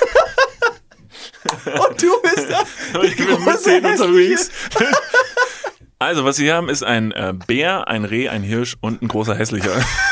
Und du bist da. Ich bin mit zehn unterwegs. Also, was wir hier haben, ist ein äh, Bär, ein Reh, ein Hirsch und ein großer Hässlicher.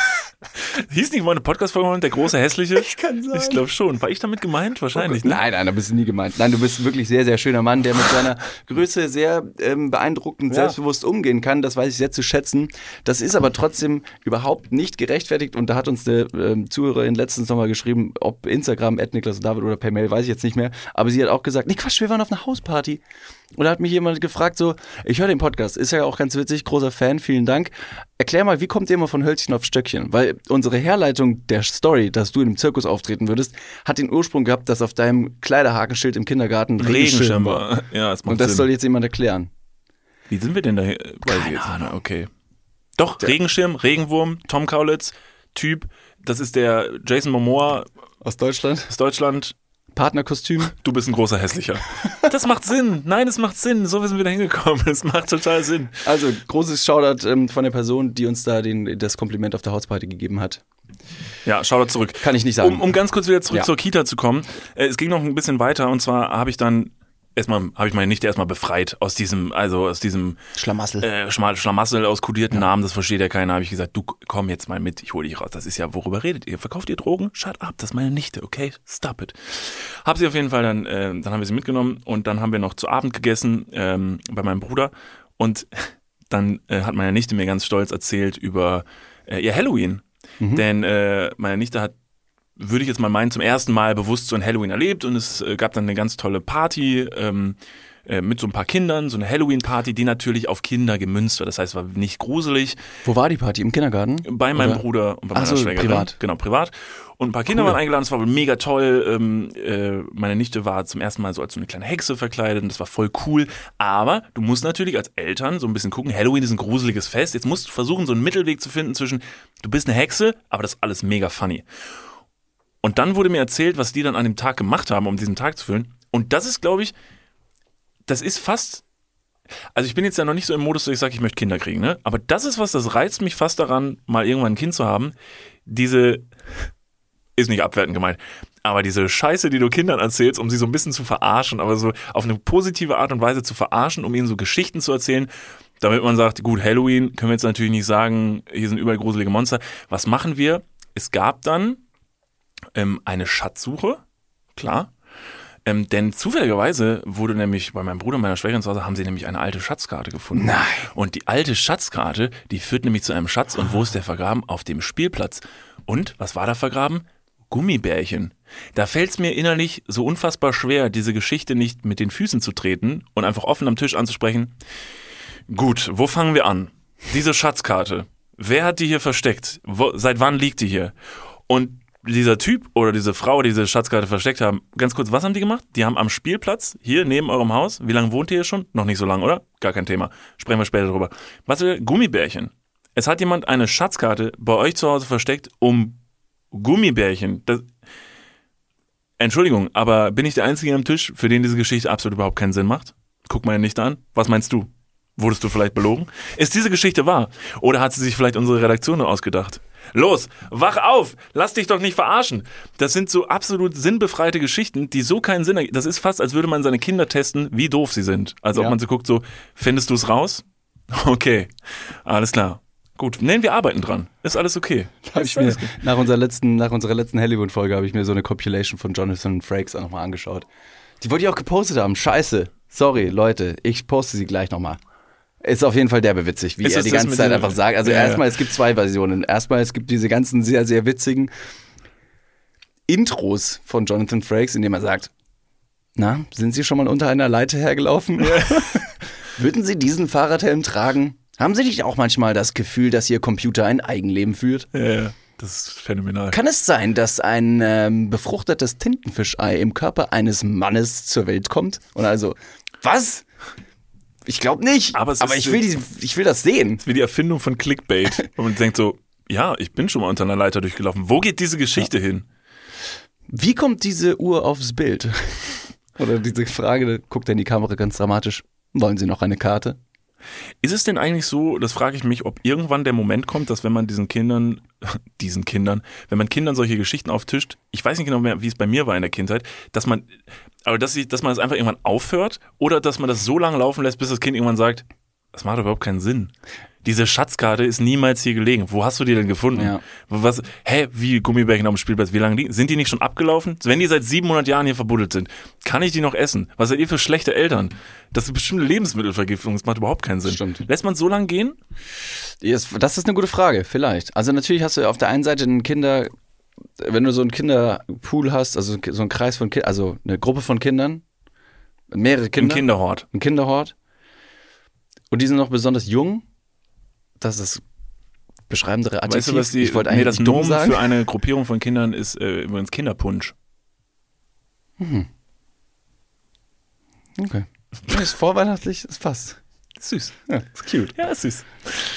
Hieß nicht mal eine Podcast-Folge, der große Hässliche? Ich kann sagen. Ich glaube schon. War ich damit gemeint? Wahrscheinlich, ne? Nein, nein, da bist du nie gemeint. Nein, du bist wirklich sehr, sehr schöner Mann, der mit seiner Größe sehr ähm, beeindruckend Ja. selbstbewusst umgehen kann. Das weiß ich sehr zu schätzen. Das ist aber trotzdem überhaupt nicht gerechtfertigt. Und da hat uns der ähm, Zuhörerin letztens nochmal geschrieben, ob Instagram, at Niklas und David oder per Mail, weiß ich jetzt nicht mehr. Aber sie hat auch gesagt, nee, Quatsch, wir waren auf einer Hausparty. Und da hat mich jemand gefragt so, ich höre den Podcast, ist ja auch ganz witzig, großer Fan, vielen Dank. Erklär mal, wie kommt ihr immer von Hölzchen auf Stöckchen? Weil unsere Herleitung der Story, dass du in einem Zirkus auftreten würdest, hat den Ursprung gehabt, dass auf deinem Kleiderhakenschild im Kindergarten ein Regenschirm war. war. Ja, das macht Und das Sinn. soll jetzt jemand erklären. Wie sind wir denn da? Weiß Keine ich jetzt nicht mehr. Ahnung. Okay. Doch, Regenschirm, Regenwurm, Tom Kaulitz, Typ, das ist der Jason Momoa Aus Deutschland? aus Deutschland. Partnerkostüm? Du bist ein großer Hässlicher. Das macht Sinn. Nein, es macht Sinn. So sind wir da hingekommen. Es macht total Sinn. Also, großes Shoutout ähm, von der Person, die uns da den, das Kompliment auf der Hausparty gegeben hat. Ja, schau da zurück. Kann ich nicht sagen. Um, um ganz kurz wieder zurück Ja. zur Kita zu kommen. Äh, es ging noch ein bisschen weiter und zwar habe ich dann erstmal, habe ich meine Nichte erstmal befreit aus diesem, also aus diesem Schlamassel. äh, Schmal- Schlamassel aus kodierten Namen, das versteht ja keiner. Habe ich gesagt, du komm jetzt mal mit, ich hole dich raus. Das ist ja, worüber redet ihr? Verkauft ihr Drogen? Shut up, das ist meine Nichte, okay? Stop it. Hab sie auf jeden Fall dann, äh, dann haben wir sie mitgenommen und dann haben wir noch zu Abend gegessen ähm, bei meinem Bruder und dann äh, hat meine Nichte mir ganz stolz erzählt über äh, ihr Halloween. Mhm. Denn äh, meine Nichte hat, würde ich jetzt mal meinen, zum ersten Mal bewusst so ein Halloween erlebt und es äh, gab dann eine ganz tolle Party ähm, äh, mit so ein paar Kindern, so eine Halloween-Party, die natürlich auf Kinder gemünzt war. Das heißt, es war nicht gruselig. Wo war die Party? Im Kindergarten? Bei meinem Oder? Bruder und bei Ach meiner so, Schwägerin. privat. Genau, privat. Und ein paar Kinder Cool. waren eingeladen, es war wohl mega toll. Ähm, äh, meine Nichte war zum ersten Mal so als so eine kleine Hexe verkleidet und das war voll cool. Aber du musst natürlich als Eltern so ein bisschen gucken, Halloween ist ein gruseliges Fest. Jetzt musst du versuchen, so einen Mittelweg zu finden zwischen, du bist eine Hexe, aber das ist alles mega funny. Und dann wurde mir erzählt, was die dann an dem Tag gemacht haben, um diesen Tag zu füllen. Und das ist, glaube ich, das ist fast, also ich bin jetzt ja noch nicht so im Modus, dass ich sage, ich möchte Kinder kriegen, ne? Aber das ist was, das reizt mich fast daran, mal irgendwann ein Kind zu haben. Diese, ist nicht abwertend gemeint, aber diese Scheiße, die du Kindern erzählst, um sie so ein bisschen zu verarschen, aber so auf eine positive Art und Weise zu verarschen, um ihnen so Geschichten zu erzählen, damit man sagt, gut, Halloween können wir jetzt natürlich nicht sagen, hier sind überall gruselige Monster. Was machen wir? Es gab dann ähm, eine Schatzsuche, klar. Ähm, denn zufälligerweise wurde nämlich bei meinem Bruder und meiner Schwägerin zu Hause, haben sie nämlich eine alte Schatzkarte gefunden. Nein. Und die alte Schatzkarte, die führt nämlich zu einem Schatz. Und wo ist der vergraben? Auf dem Spielplatz. Und, was war da vergraben? Gummibärchen. Da fällt es mir innerlich so unfassbar schwer, diese Geschichte nicht mit den Füßen zu treten und einfach offen am Tisch anzusprechen. Gut, wo fangen wir an? Diese Schatzkarte. Wer hat die hier versteckt? Wo, seit wann liegt die hier? Und dieser Typ oder diese Frau, die diese Schatzkarte versteckt haben, ganz kurz, was haben die gemacht? Die haben am Spielplatz, hier neben eurem Haus, wie lange wohnt ihr hier schon? Noch nicht so lange, oder? Gar kein Thema. Sprechen wir später drüber. Was für Gummibärchen? Es hat jemand eine Schatzkarte bei euch zu Hause versteckt, um Gummibärchen. Das, Entschuldigung, aber bin ich der Einzige am Tisch, für den diese Geschichte absolut überhaupt keinen Sinn macht? Guck mal nicht an. Was meinst du? Wurdest du vielleicht belogen? Ist diese Geschichte wahr? Oder hat sie sich vielleicht unsere Redaktion nur ausgedacht? Los, wach auf! Lass dich doch nicht verarschen! Das sind so absolut sinnbefreite Geschichten, die so keinen Sinn ergeben. Das ist fast, als würde man seine Kinder testen, wie doof sie sind. Also Ja. ob man so guckt, so, findest du es raus? Okay, alles klar. Gut, nehmen wir arbeiten dran. Ist alles okay. Hab ich mir, nach, unserer letzten, nach unserer letzten Hollywood-Folge habe ich mir so eine Compilation von Jonathan Frakes auch nochmal angeschaut. Die wollte ich auch gepostet haben. Scheiße. Sorry, Leute. Ich poste sie gleich nochmal. Ist auf jeden Fall derbe witzig, wie Ist er das die das ganze mit Zeit dem- einfach sagt. Also Ja, ja. erstmal, es gibt zwei Versionen. Erstmal, es gibt diese ganzen sehr, sehr witzigen Intros von Jonathan Frakes, in dem er sagt, na, sind Sie schon mal unter einer Leiter hergelaufen? Würden Sie diesen Fahrradhelm tragen? Haben Sie nicht auch manchmal das Gefühl, dass Ihr Computer ein Eigenleben führt? Ja, ja. Das ist phänomenal. Kann es sein, dass ein ähm, befruchtetes Tintenfischei im Körper eines Mannes zur Welt kommt? Und also, was? Ich glaube nicht, aber, es aber ist ich, will die, ich will das sehen. Das ist wie die Erfindung von Clickbait. Und man denkt so, ja, ich bin schon mal unter einer Leiter durchgelaufen. Wo geht diese Geschichte ja. hin? Wie kommt diese Uhr aufs Bild? Oder diese Frage, guckt er in die Kamera ganz dramatisch, wollen Sie noch eine Karte? Ist es denn eigentlich so, das frage ich mich, ob irgendwann der Moment kommt, dass wenn man diesen Kindern, diesen Kindern, wenn man Kindern solche Geschichten auftischt, ich weiß nicht genau mehr, wie es bei mir war in der Kindheit, dass man, aber dass, ich, dass man das einfach irgendwann aufhört oder dass man das so lange laufen lässt, bis das Kind irgendwann sagt, das macht überhaupt keinen Sinn. Diese Schatzkarte ist niemals hier gelegen. Wo hast du die denn gefunden? Ja. Was, hä, wie Gummibärchen auf dem Spielplatz? Wie lange die, sind die nicht schon abgelaufen? Wenn die seit siebenhundert Jahren hier verbuddelt sind, kann ich die noch essen? Was seid ihr für schlechte Eltern? Das ist bestimmt eine Lebensmittelvergiftung. Das macht überhaupt keinen Sinn. Stimmt. Lässt man so lange gehen? Das ist eine gute Frage, vielleicht. Also natürlich hast du auf der einen Seite einen Kinder, wenn du so einen Kinderpool hast, also so einen Kreis von Kindern, also eine Gruppe von Kindern, mehrere Kinder. Ein Kinderhort. Ein Kinderhort. Und die sind noch besonders jung. Das ist das beschreibendere Adjektiv. Weißt du, was die, ich wollte nee, eigentlich das dumm Nomen sagen. für eine Gruppierung von Kindern ist äh, übrigens Kinderpunsch. Mhm. Okay. Das ist vorweihnachtlich, das passt. Süß. Ja, ist cute. Ja, ist süß.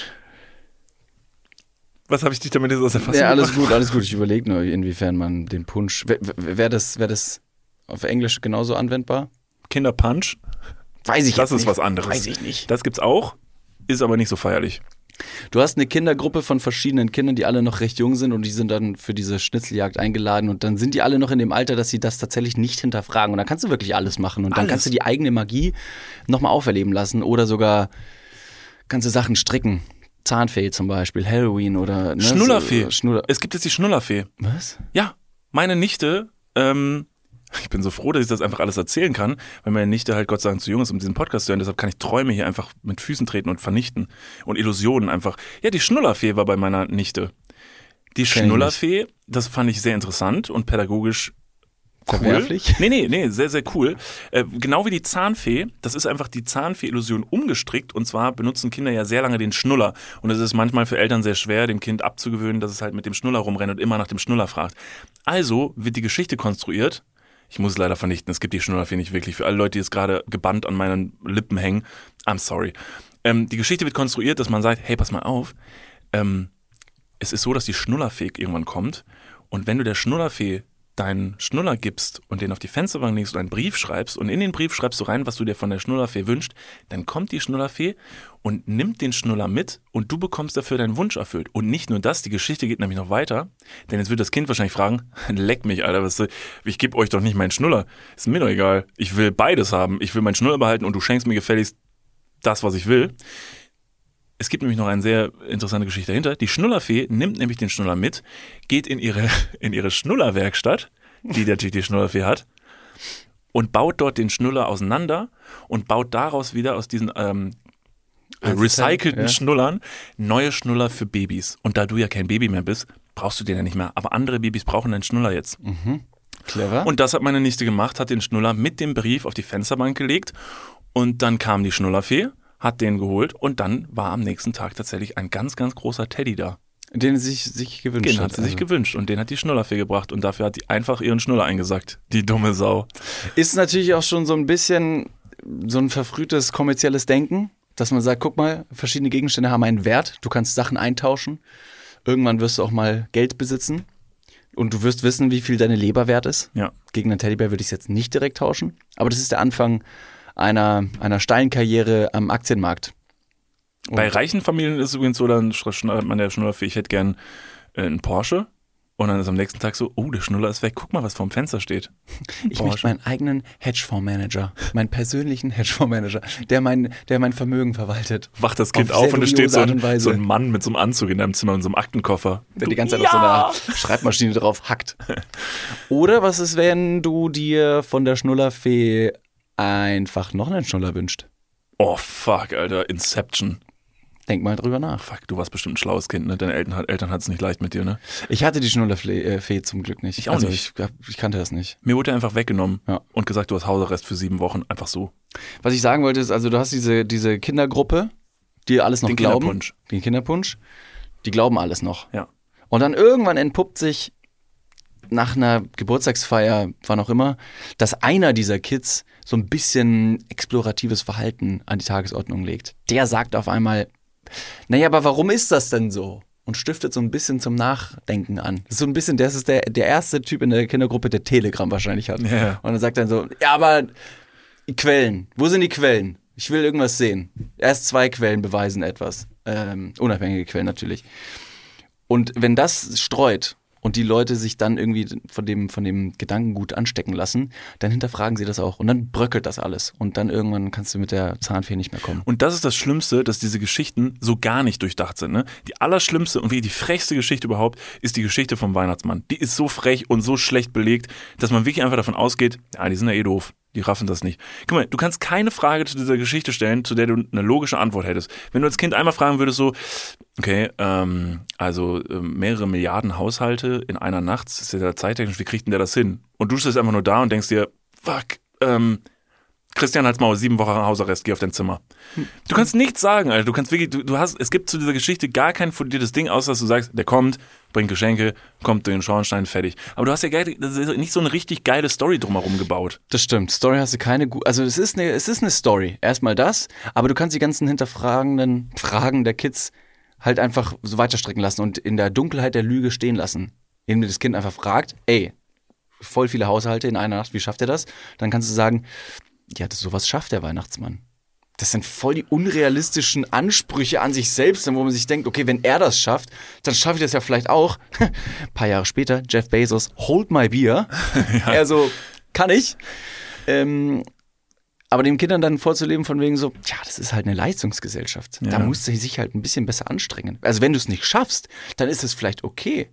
Was habe ich dich damit jetzt aus der Fassung Ja, alles gemacht? gut, alles gut. Ich überlege nur, inwiefern man den Punsch. Wäre wär das, wär das auf Englisch genauso anwendbar? Kinderpunch? Weiß ich Das jetzt ist nicht. was anderes. Weiß ich nicht. Das gibt's auch, ist aber nicht so feierlich. Du hast eine Kindergruppe von verschiedenen Kindern, die alle noch recht jung sind und die sind dann für diese Schnitzeljagd eingeladen und dann sind die alle noch in dem Alter, dass sie das tatsächlich nicht hinterfragen und dann kannst du wirklich alles machen und dann Alles. kannst du die eigene Magie nochmal auferleben lassen oder sogar kannst du Sachen stricken. Zahnfee zum Beispiel, Halloween oder ne, Schnullerfee. So, Schnuller. Es gibt jetzt die Schnullerfee. Was? Ja, meine Nichte, ähm, ich bin so froh, dass ich das einfach alles erzählen kann, weil meine Nichte halt Gott sei Dank zu jung ist, um diesen Podcast zu hören. Deshalb kann ich Träume hier einfach mit Füßen treten und vernichten und Illusionen einfach. Ja, die Schnullerfee war bei meiner Nichte. Die Kenn ich Schnullerfee, das fand ich sehr interessant und pädagogisch cool. Verwerflich? Nee, nee, nee, sehr, sehr cool. Äh, genau wie die Zahnfee, das ist einfach die Zahnfee-Illusion umgestrickt und zwar benutzen Kinder ja sehr lange den Schnuller und es ist manchmal für Eltern sehr schwer, dem Kind abzugewöhnen, dass es halt mit dem Schnuller rumrennt und immer nach dem Schnuller fragt. Also wird die Geschichte konstruiert. Ich muss es leider vernichten, es gibt die Schnullerfee nicht wirklich. Für alle Leute, die jetzt gerade gebannt an meinen Lippen hängen, I'm sorry. Ähm, die Geschichte wird konstruiert, dass man sagt, hey, pass mal auf, ähm, es ist so, dass die Schnullerfee irgendwann kommt und wenn du der Schnullerfee deinen Schnuller gibst und den auf die Fensterbank legst und einen Brief schreibst und in den Brief schreibst du rein, was du dir von der Schnullerfee wünschst, dann kommt die Schnullerfee und nimmt den Schnuller mit und du bekommst dafür deinen Wunsch erfüllt. Und nicht nur das, die Geschichte geht nämlich noch weiter, denn jetzt wird das Kind wahrscheinlich fragen, leck mich, Alter, was, ich gebe euch doch nicht meinen Schnuller. Ist mir doch egal. Ich will beides haben. Ich will meinen Schnuller behalten und du schenkst mir gefälligst das, was ich will. Es gibt nämlich noch eine sehr interessante Geschichte dahinter. Die Schnullerfee nimmt nämlich den Schnuller mit, geht in ihre, in ihre Schnullerwerkstatt, die natürlich die Schnullerfee hat, und baut dort den Schnuller auseinander und baut daraus wieder aus diesen ähm, Also recycelten ja. Schnullern neue Schnuller für Babys. Und da du ja kein Baby mehr bist, brauchst du den ja nicht mehr. Aber andere Babys brauchen deinen Schnuller jetzt. Mhm. Clever. Und das hat meine Nichte gemacht, hat den Schnuller mit dem Brief auf die Fensterbank gelegt und dann kam die Schnullerfee, hat den geholt und dann war am nächsten Tag tatsächlich ein ganz, ganz großer Teddy da. Den sie sich, sich gewünscht Den hat. hat sie sich also. gewünscht und den hat die Schnullerfee gebracht und dafür hat die einfach ihren Schnuller eingesackt. Die dumme Sau. Ist natürlich auch schon so ein bisschen so ein verfrühtes kommerzielles Denken, dass man sagt, guck mal, verschiedene Gegenstände haben einen Wert, du kannst Sachen eintauschen, irgendwann wirst du auch mal Geld besitzen und du wirst wissen, wie viel deine Leber wert ist. Ja. Gegen einen Teddybär würde ich es jetzt nicht direkt tauschen, aber das ist der Anfang einer, einer steilen Karriere am Aktienmarkt. Und Bei reichen Familien ist es übrigens so, dann schreibt man der Schnullerfee, ich hätte gern äh, einen Porsche. Und dann ist am nächsten Tag so, oh, der Schnuller ist weg, guck mal, was vorm Fenster steht. ich möchte meinen eigenen Hedgefondsmanager, meinen persönlichen Hedgefondsmanager, der mein, der mein Vermögen verwaltet. Wacht das Kind Auf auf sehr und es steht dubiose so Art und ein, Weise. so ein Mann mit so einem Anzug in deinem Zimmer, in so einem Aktenkoffer. Der die ganze Zeit ja! auf so einer Schreibmaschine drauf hackt. Oder was ist, wenn du dir von der Schnullerfee einfach noch einen Schnuller wünscht? Oh, fuck, Alter, Inception. Denk mal drüber nach. Fuck, du warst bestimmt ein schlaues Kind, ne? Deine Eltern, Eltern hatten es nicht leicht mit dir, ne? Ich hatte die Schnullerfee äh, Fee zum Glück nicht. Ich auch also nicht. Ich, ich kannte das nicht. Mir wurde er einfach weggenommen Ja. und gesagt, du hast Hausarrest für sieben Wochen. Einfach so. Was ich sagen wollte ist, also du hast diese, diese Kindergruppe, die alles noch Den glauben. Kinderpunsch. Den Kinderpunsch. Die glauben alles noch. Ja. Und dann irgendwann entpuppt sich nach einer Geburtstagsfeier, wann auch immer, dass einer dieser Kids so ein bisschen exploratives Verhalten an die Tagesordnung legt. Der sagt auf einmal, naja, aber warum ist das denn so? Und stiftet so ein bisschen zum Nachdenken an. Das ist so ein bisschen, das ist der, der erste Typ in der Kindergruppe, der Telegram wahrscheinlich hat. Yeah. Und er sagt dann so, ja, aber die Quellen, wo sind die Quellen? Ich will irgendwas sehen. Erst zwei Quellen beweisen etwas. Ähm, unabhängige Quellen natürlich. Und wenn das streut und die Leute sich dann irgendwie von dem, von dem Gedankengut anstecken lassen, dann hinterfragen sie das auch. Und dann bröckelt das alles. Und dann irgendwann kannst du mit der Zahnfee nicht mehr kommen. Und das ist das Schlimmste, dass diese Geschichten so gar nicht durchdacht sind. Ne? Die allerschlimmste und wie die frechste Geschichte überhaupt ist die Geschichte vom Weihnachtsmann. Die ist so frech und so schlecht belegt, dass man wirklich einfach davon ausgeht, ja, die sind ja eh doof. Die raffen das nicht. Guck mal, du kannst keine Frage zu dieser Geschichte stellen, zu der du eine logische Antwort hättest. Wenn du als Kind einmal fragen würdest so, okay, ähm, also äh, mehrere Milliarden Haushalte in einer Nacht, das ist ja zeittechnisch, wie kriegt denn der das hin? Und du stehst einfach nur da und denkst dir, fuck, ähm, Christian Halsmaul, sieben Wochen Hausarrest, geh auf dein Zimmer. Du kannst nichts sagen, Alter. Du kannst wirklich, du, du hast, es gibt zu dieser Geschichte gar kein fundiertes Ding, außer dass du sagst, der kommt, bringt Geschenke, kommt durch den Schornstein, fertig. Aber du hast ja geil, das ist nicht so eine richtig geile Story drumherum gebaut. Das stimmt. Story hast du keine gute, also es ist eine, es ist eine Story. Erstmal das, aber du kannst die ganzen hinterfragenden Fragen der Kids halt einfach so weiterstrecken lassen und in der Dunkelheit der Lüge stehen lassen. Indem das Kind einfach fragt, ey, voll viele Haushalte in einer Nacht, wie schafft er das? Dann kannst du sagen, ja, das, sowas schafft der Weihnachtsmann. Das sind voll die unrealistischen Ansprüche an sich selbst, wo man sich denkt, okay, wenn er das schafft, dann schaffe ich das ja vielleicht auch. Ein paar Jahre später, Jeff Bezos, hold my beer. Ja. Er so, kann ich. Ähm, aber den Kindern dann vorzuleben von wegen so, ja, das ist halt eine Leistungsgesellschaft. Ja. Da musst du sich halt ein bisschen besser anstrengen. Also wenn du es nicht schaffst, dann ist es vielleicht okay.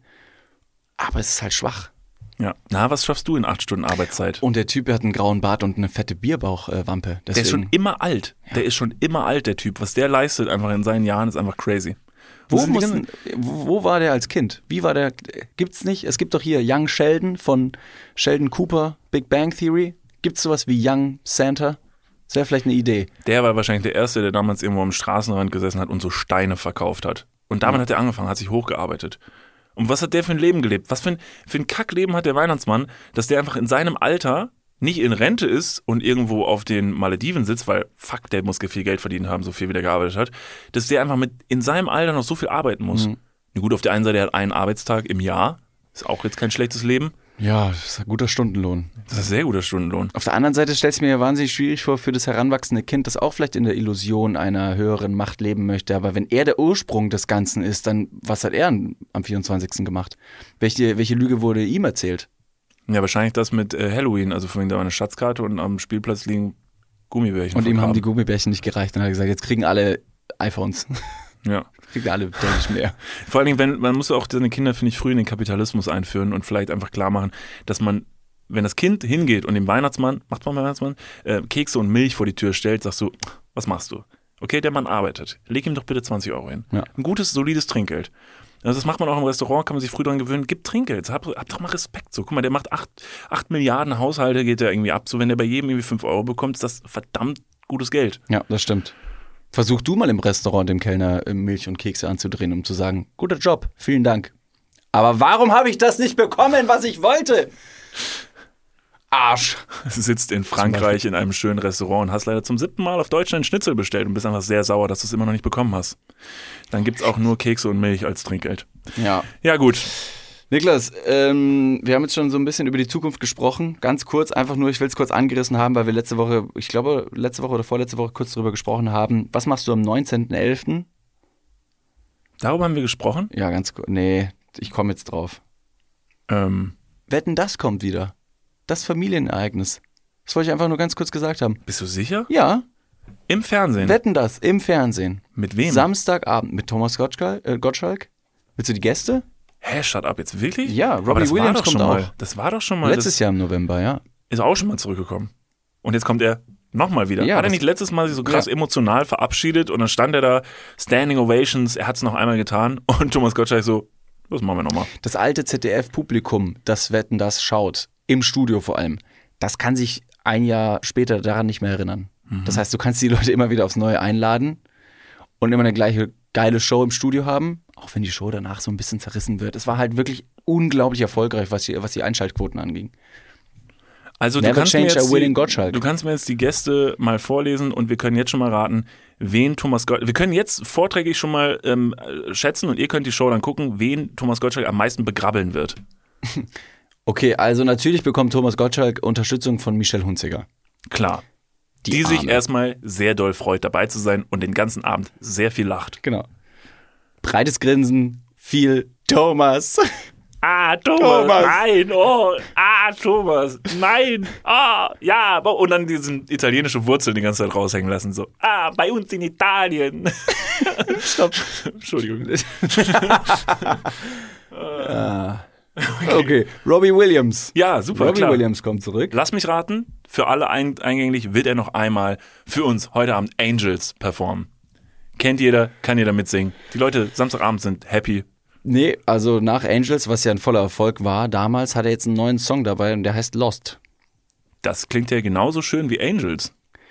Aber es ist halt schwach. Ja. Na, was schaffst du in acht Stunden Arbeitszeit? Und der Typ hat einen grauen Bart und eine fette Bierbauchwampe. Äh, der ist schon immer alt. Ja. Der ist schon immer alt, der Typ. Was der leistet einfach in seinen Jahren, ist einfach crazy. Wo, mussten, wo war der als Kind? Wie war der? Gibt's nicht? Es gibt doch hier Young Sheldon von Sheldon Cooper, Big Bang Theory. Gibt's sowas wie Young Santa? Das wäre vielleicht eine Idee. Der war wahrscheinlich der Erste, der damals irgendwo am Straßenrand gesessen hat und so Steine verkauft hat. Und damit mhm. hat er angefangen, hat sich hochgearbeitet. Und was hat der für ein Leben gelebt? Was für ein, für ein Kackleben hat der Weihnachtsmann, dass der einfach in seinem Alter nicht in Rente ist und irgendwo auf den Malediven sitzt, weil fuck, der muss viel Geld verdient haben, so viel wie der gearbeitet hat, dass der einfach mit in seinem Alter noch so viel arbeiten muss. Mhm. Ja, gut, auf der einen Seite, er hat einen Arbeitstag im Jahr, ist auch jetzt kein schlechtes Leben. Ja, das ist ein guter Stundenlohn. Das ist ein sehr guter Stundenlohn. Auf der anderen Seite stellt es mir ja wahnsinnig schwierig vor für das heranwachsende Kind, das auch vielleicht in der Illusion einer höheren Macht leben möchte. Aber wenn er der Ursprung des Ganzen ist, dann was hat er am vierundzwanzigsten gemacht? Welche, welche Lüge wurde ihm erzählt? Ja, wahrscheinlich das mit äh, Halloween. Also vorhin da war eine Schatzkarte und am Spielplatz liegen Gummibärchen. Und ihm haben die Gummibärchen nicht gereicht. Dann hat er gesagt, jetzt kriegen alle iPhones. Ja. Kriegen alle deutlich mehr. Vor allen Dingen, wenn, man muss auch seine Kinder, finde ich, früh in den Kapitalismus einführen und vielleicht einfach klar machen, dass man, wenn das Kind hingeht und dem Weihnachtsmann, macht man beim Weihnachtsmann, äh, Kekse und Milch vor die Tür stellt, sagst du, was machst du? Okay, der Mann arbeitet. Leg ihm doch bitte zwanzig Euro hin. Ja. Ein gutes, solides Trinkgeld. Also das macht man auch im Restaurant, kann man sich früh dran gewöhnen, gib Trinkgeld, hab, hab doch mal Respekt. So, guck mal, der macht acht, acht Milliarden Haushalte, geht der irgendwie ab. So, wenn der bei jedem irgendwie fünf Euro bekommt, ist das verdammt gutes Geld. Ja, das stimmt. Versuch du mal im Restaurant dem Kellner Milch und Kekse anzudrehen, um zu sagen, guter Job, vielen Dank. Aber warum habe ich das nicht bekommen, was ich wollte? Arsch. Du sitzt in Frankreich in einem schönen Restaurant und hast leider zum siebten Mal auf Deutschland Schnitzel bestellt und bist einfach sehr sauer, dass du es immer noch nicht bekommen hast. Dann gibt es auch nur Kekse und Milch als Trinkgeld. Ja. Ja, gut. Niklas, ähm, wir haben jetzt schon so ein bisschen über die Zukunft gesprochen. Ganz kurz, einfach nur, ich will es kurz angerissen haben, weil wir letzte Woche, ich glaube, letzte Woche oder vorletzte Woche kurz darüber gesprochen haben. Was machst du am neunzehnten elften? Darüber haben wir gesprochen? Ja, ganz kurz. Nee, ich komme jetzt drauf. Ähm. Wetten, das kommt wieder. Das Familienereignis. Das wollte ich einfach nur ganz kurz gesagt haben. Bist du sicher? Ja. Im Fernsehen? Wetten, das im Fernsehen. Mit wem? Samstagabend mit Thomas Gottschalk. Äh, Gottschalk. Willst du die Gäste? Hä, shut up, jetzt wirklich? Ja, Robbie Williams kommt auch. Mal. Das war doch schon mal. Letztes Jahr im November, ja. Ist auch schon mal zurückgekommen. Und jetzt kommt er nochmal wieder. Ja, hat er nicht letztes Mal sich so krass ja. emotional verabschiedet und dann stand er da, Standing Ovations, er hat es noch einmal getan und Thomas Gottschalk so, das machen wir nochmal. Das alte Z D F-Publikum, das Wetten, das schaut, im Studio vor allem, das kann sich ein Jahr später daran nicht mehr erinnern. Mhm. Das heißt, du kannst die Leute immer wieder aufs Neue einladen und immer eine gleiche geile Show im Studio haben, auch wenn die Show danach so ein bisschen zerrissen wird. Es war halt wirklich unglaublich erfolgreich, was die, was die Einschaltquoten anging. Also du Never kannst, mir change jetzt a winning die, Gottschalk. du kannst mir jetzt die Gäste mal vorlesen und wir können jetzt schon mal raten, wen Thomas Gottschalk, wir können jetzt vorträglich schon mal ähm, schätzen und ihr könnt die Show dann gucken, wen Thomas Gottschalk am meisten begrabbeln wird. Okay, also natürlich bekommt Thomas Gottschalk Unterstützung von Michelle Hunziker. Klar. Die, Die die sich Arme. erstmal sehr doll freut, dabei zu sein und den ganzen Abend sehr viel lacht. Genau. Breites Grinsen, viel Thomas. Ah, Thomas, Thomas. nein, oh, ah, Thomas, nein, ah, ja, und dann diesen italienische Wurzel die ganze Zeit raushängen lassen, so, ah, bei uns in Italien. Stopp. Entschuldigung. ah. Okay, Robbie Williams. Ja, super, Robbie klar. Williams kommt zurück. Lass mich raten, für alle ein eingänglich wird er noch einmal für uns heute Abend Angels performen. Kennt jeder, kann jeder mitsingen. Die Leute Samstagabend sind happy. Nee, also nach Angels, was ja ein voller Erfolg war, damals hat er jetzt einen neuen Song dabei und der heißt Lost. Das klingt ja genauso schön wie Angels.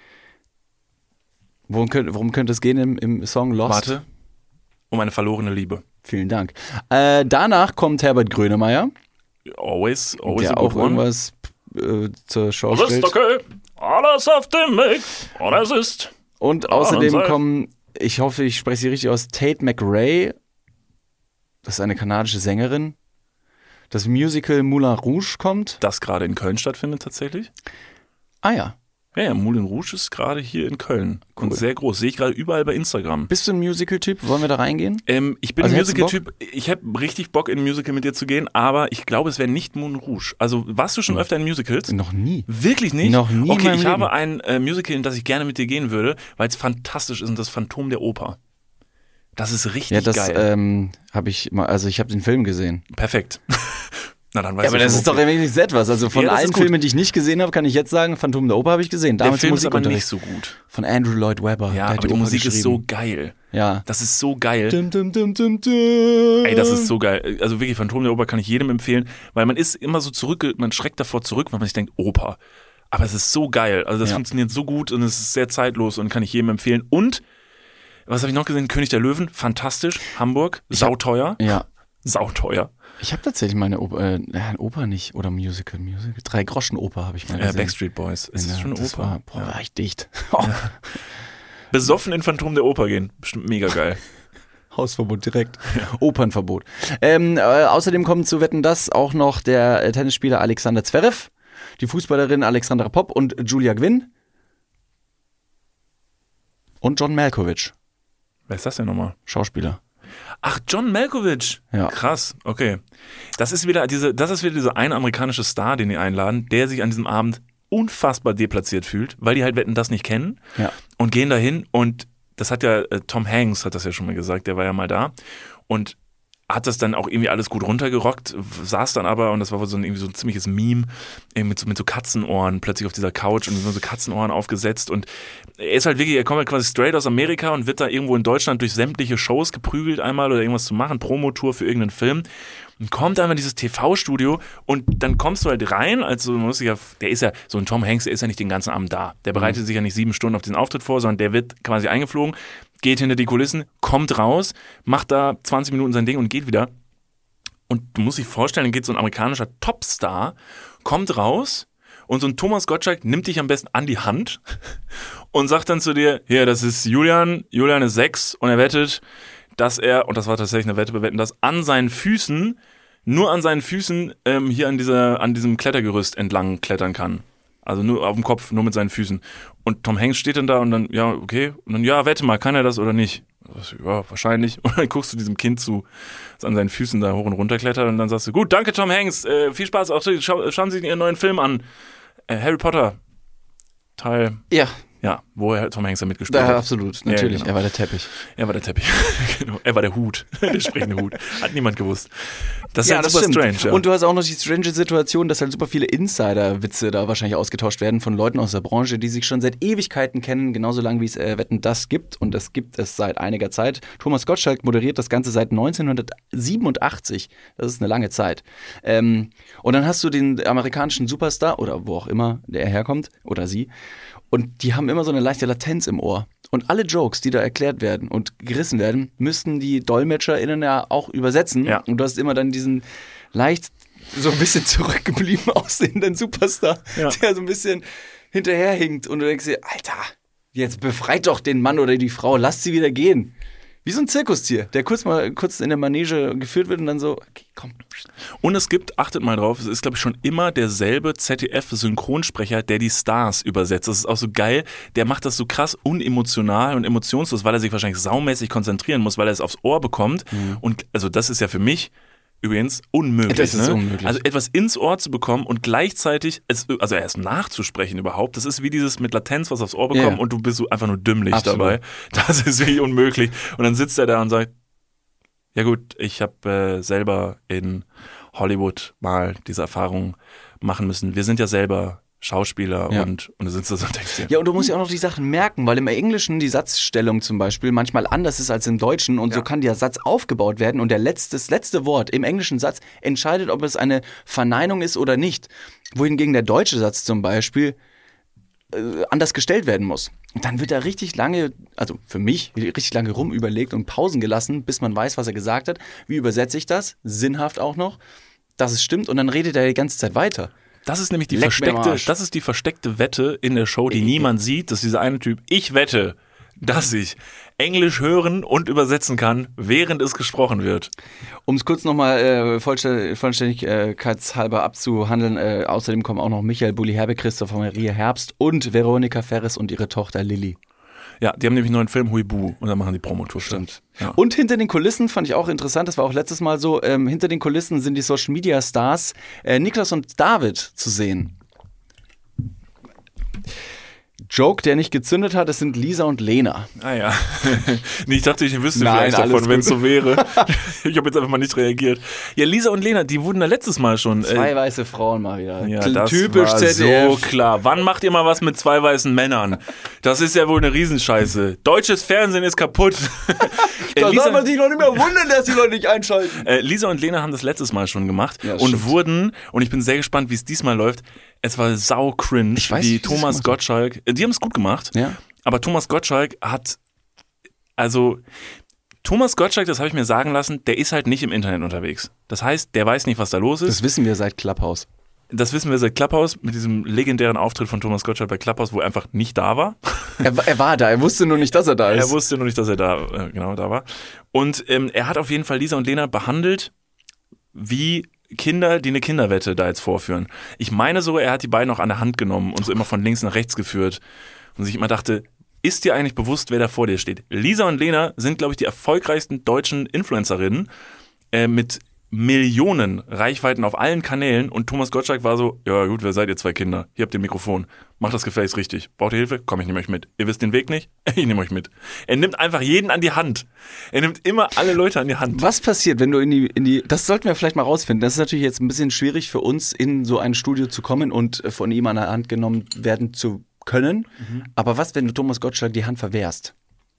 Worum könnte, worum könnte es gehen im, im Song Lost? Warte, um eine verlorene Liebe. Vielen Dank. Äh, danach kommt Herbert Grönemeyer, Always, always a der good auch one. irgendwas äh, zur Schau Alles stellt. okay, alles auf dem Weg, und es ist... Und Ah, außerdem dann sei- kommen, ich hoffe, ich spreche sie richtig aus, Tate McRae, das ist eine kanadische Sängerin. Das Musical Moulin Rouge kommt. Das gerade in Köln stattfindet tatsächlich. Ah ja. Ja, ja, Moulin Rouge ist gerade hier in Köln. Und Cool. sehr groß. Sehe ich gerade überall bei Instagram. Bist du ein Musical-Typ? Wollen wir da reingehen? Ähm, ich bin Also ein hättest du Musical-Typ. Ich habe richtig Bock, in ein Musical mit dir zu gehen, aber ich glaube, es wäre nicht Moulin Rouge. Also, warst du schon öfter in Musicals? Noch nie. Wirklich nicht? Noch nie in Okay, meinem ich Leben. habe ein äh, Musical, in das ich gerne mit dir gehen würde, weil es fantastisch ist und das Phantom der Oper. Das ist richtig Ja, das geil. ähm, habe ich mal, also ich habe den Film gesehen. Perfekt. Na, dann weißt Ja, aber du das schon, ist doch okay. wenigstens etwas. Also von Ja, das allen ist gut. Filmen, die ich nicht gesehen habe, kann ich jetzt sagen, Phantom der Oper habe ich gesehen. Der Damals Film ist aber Musikunterricht. nicht so gut. Von Andrew Lloyd Webber. Ja, Der hat aber die Oper Musik ist so geschrieben. geil. Ja. Das ist so geil. Dum, dum, dum, dum, dum. Ey, das ist so geil. Also wirklich, Phantom der Oper kann ich jedem empfehlen, weil man ist immer so zurück, man schreckt davor zurück, weil man sich denkt, Oper. Aber es ist so geil. Also das Ja. funktioniert so gut und es ist sehr zeitlos und kann ich jedem empfehlen. Und, was habe ich noch gesehen? König der Löwen, fantastisch. Hamburg, sauteuer. Ja. Sauteuer. Ich habe tatsächlich meine Oper, äh, äh, Oper nicht, oder Musical, Musical. Drei Groschen Oper habe ich mal Äh, gesehen. Backstreet Boys. Ist das Ja, schon eine das Oper? War, boah, war ich dicht. Oh. Besoffen in Phantom der Oper gehen. Bestimmt mega geil. Hausverbot direkt. Opernverbot. Ähm, äh, außerdem kommt zu Wetten, das auch noch der äh, Tennisspieler Alexander Zverev, die Fußballerin Alexandra Popp und Julia Gwynn und John Malkovich, Wer ist das denn nochmal? Schauspieler. Ach, John Malkovich. Ja. Krass, okay. Das ist wieder diese, das ist wieder dieser eine amerikanische Star, den die einladen, der sich an diesem Abend unfassbar deplatziert fühlt, weil die halt Wetten, das nicht kennen Ja. und gehen dahin und das hat ja, äh, Tom Hanks hat das ja schon mal gesagt, der war ja mal da und hat das dann auch irgendwie alles gut runtergerockt, saß dann aber, und das war wohl so ein, irgendwie so ein ziemliches Meme, irgendwie mit so, mit so Katzenohren plötzlich auf dieser Couch und so Katzenohren aufgesetzt und er ist halt wirklich, er kommt halt quasi straight aus Amerika und wird da irgendwo in Deutschland durch sämtliche Shows geprügelt einmal oder irgendwas zu machen, Promotour für irgendeinen Film und kommt einmal in dieses T V-Studio und dann kommst du halt rein, also man muss sich ja, der ist ja, so ein Tom Hanks, der ist ja nicht den ganzen Abend da, der bereitet sich ja nicht sieben Stunden auf diesen Auftritt vor, sondern der wird quasi eingeflogen, geht hinter die Kulissen, kommt raus, macht da zwanzig Minuten sein Ding und geht wieder. Und du musst dich vorstellen, dann geht so ein amerikanischer Topstar, kommt raus und so ein Thomas Gottschalk nimmt dich am besten an die Hand und sagt dann zu dir, hier, das ist Julian, Julian ist sechs und er wettet, dass er, und das war tatsächlich eine Wette, wir wetten, dass an seinen Füßen, nur an seinen Füßen ähm, hier an, dieser, an diesem Klettergerüst entlang klettern kann. Also nur auf dem Kopf, nur mit seinen Füßen. Und Tom Hanks steht dann da und dann, ja, okay. Und dann, ja, wette mal, kann er das oder nicht? Ja, wahrscheinlich. Und dann guckst du diesem Kind zu, das an seinen Füßen da hoch und runter klettert und dann sagst du, gut, danke Tom Hanks, äh, viel Spaß, auch schau, schauen Sie sich Ihren neuen Film an. Äh, Harry Potter, Teil, Ja, ja, wo er Tom Hanks da mitgespielt da, hat. absolut, natürlich. genau. Er war der Teppich. Er war der Teppich, genau. Er war der Hut, der sprechende Hut. Hat niemand gewusst. Das ist Ja, halt das super stimmt. strange. Ja. Und du hast auch noch die strange Situation, dass halt super viele Insider-Witze da wahrscheinlich ausgetauscht werden von Leuten aus der Branche, die sich schon seit Ewigkeiten kennen, genauso lange wie es äh, Wetten, das gibt. Und das gibt es seit einiger Zeit. Thomas Gottschalk moderiert das Ganze seit neunzehnhundertsiebenundachtzig. Das ist eine lange Zeit. Ähm, und dann hast du den amerikanischen Superstar oder wo auch immer der herkommt oder sie. Und die haben immer so eine leichte Latenz im Ohr. Und alle Jokes, die da erklärt werden und gerissen werden, müssten die DolmetscherInnen ja auch übersetzen. Ja. Und du hast immer dann diesen leicht so ein bisschen zurückgeblieben aussehenden Superstar, Ja. der so ein bisschen hinterherhinkt. Und du denkst dir, Alter, jetzt befreit doch den Mann oder die Frau, lasst sie wieder gehen. Wie so ein Zirkustier, der kurz mal kurz in der Manege geführt wird und dann so, okay, komm. Und es gibt, achtet mal drauf, es ist, glaube ich, schon immer derselbe Z D F-Synchronsprecher, der die Stars übersetzt. Das ist auch so geil. Der macht das so krass unemotional und emotionslos, weil er sich wahrscheinlich saumäßig konzentrieren muss, weil er es aufs Ohr bekommt. Mhm. Und also das ist ja für mich übrigens unmöglich. Das ist ne? unmöglich. Also etwas ins Ohr zu bekommen und gleichzeitig, es, also erst nachzusprechen überhaupt, das ist wie dieses mit Latenz was aufs Ohr bekommen Ja. und du bist so einfach nur dümmlich Absolut. dabei. Das ist wirklich unmöglich. Und dann sitzt er da und sagt, ja gut, ich habe äh, selber in Hollywood mal diese Erfahrung machen müssen. Wir sind ja selber Schauspieler Ja. und, und du sitzt da so und denkst dir, Ja, und du musst ja auch noch die Sachen merken, weil im Englischen die Satzstellung zum Beispiel manchmal anders ist als im Deutschen und Ja. so kann der Satz aufgebaut werden und der letzte, das letzte Wort im englischen Satz entscheidet, ob es eine Verneinung ist oder nicht. Wohingegen der deutsche Satz zum Beispiel äh, anders gestellt werden muss. Und dann wird da richtig lange, also für mich, richtig lange rumüberlegt und Pausen gelassen, bis man weiß, was er gesagt hat. Wie übersetze ich das? Sinnhaft auch noch, dass es stimmt und dann redet er die ganze Zeit weiter. das ist nämlich die Leck mir am versteckte, Arsch. das ist die versteckte Wette in der Show, die Äh, niemand sieht, dass dieser eine Typ, ich wette, dass ich Englisch hören und übersetzen kann, während es gesprochen wird. Um es kurz nochmal äh, vollständig, vollständigkeitshalber abzuhandeln, äh, außerdem kommen auch noch Michael Bulli-Herbig, Christopher Maria Herbst und Veronika Ferres und ihre Tochter Lilly. Ja, die haben nämlich einen neuen Film, Huibu, und dann machen die Promotour. Stimmt. Ja. Und hinter den Kulissen fand ich auch interessant, das war auch letztes Mal so, ähm, hinter den Kulissen sind die Social-Media-Stars äh, Niklas und David zu sehen. Joke, der nicht gezündet hat, das sind Lisa und Lena. Ah ja. Nee, ich dachte, ich wüsste Nein, vielleicht alles davon, wenn es gut. so wäre. Ich habe jetzt einfach mal nicht reagiert. Ja, Lisa und Lena, die wurden da letztes Mal schon. Zwei Äh, weiße Frauen mal wieder. ja, Kl- das Typisch war Z D F. so klar. Wann macht ihr mal was mit zwei weißen Männern? Das ist ja wohl eine Riesenscheiße. Deutsches Fernsehen ist kaputt. Äh, Da Lisa- soll man sich noch nicht mehr wundern, dass die Leute nicht einschalten. Äh, Lisa und Lena haben das letztes Mal schon gemacht Ja, und stimmt. wurden, und ich bin sehr gespannt, wie es diesmal läuft, es war sau cringe, Ich weiß wie nicht, wie sie es Thomas gemacht haben. Gottschalk, äh, die haben es gut gemacht, Ja. aber Thomas Gottschalk hat, also Thomas Gottschalk, das habe ich mir sagen lassen, der ist halt nicht im Internet unterwegs. Das heißt, der weiß nicht, was da los ist. Das wissen wir seit Clubhouse. Das wissen wir seit Clubhouse, mit diesem legendären Auftritt von Thomas Gottschalk bei Clubhouse, wo er einfach nicht da war. Er, wa- er war da, er wusste nur nicht, dass er da ist. Er wusste nur nicht, dass er da, äh, genau da war. Und ähm, er hat auf jeden Fall Lisa und Lena behandelt wie Kinder, die eine Kinderwette da jetzt vorführen. Ich meine so, er hat die beiden auch an der Hand genommen und so immer von links nach rechts geführt und sich immer dachte, ist dir eigentlich bewusst, wer da vor dir steht? Lisa und Lena sind, glaube ich, die erfolgreichsten deutschen Influencerinnen äh, mit Millionen Reichweiten auf allen Kanälen und Thomas Gottschalk war so, ja gut, wer seid ihr zwei Kinder? Hier habt ihr ein Mikrofon. Macht das gefälligst richtig. Braucht ihr Hilfe? Komm, ich nehme euch mit. Ihr wisst den Weg nicht? Ich nehme euch mit. Er nimmt einfach jeden an die Hand. Er nimmt immer alle Leute an die Hand. Was passiert, wenn du in die, in die, das sollten wir vielleicht mal rausfinden. Das ist natürlich jetzt ein bisschen schwierig für uns, in so ein Studio zu kommen und von ihm an der Hand genommen werden zu können. Mhm. Aber was, wenn du Thomas Gottschalk die Hand verwehrst?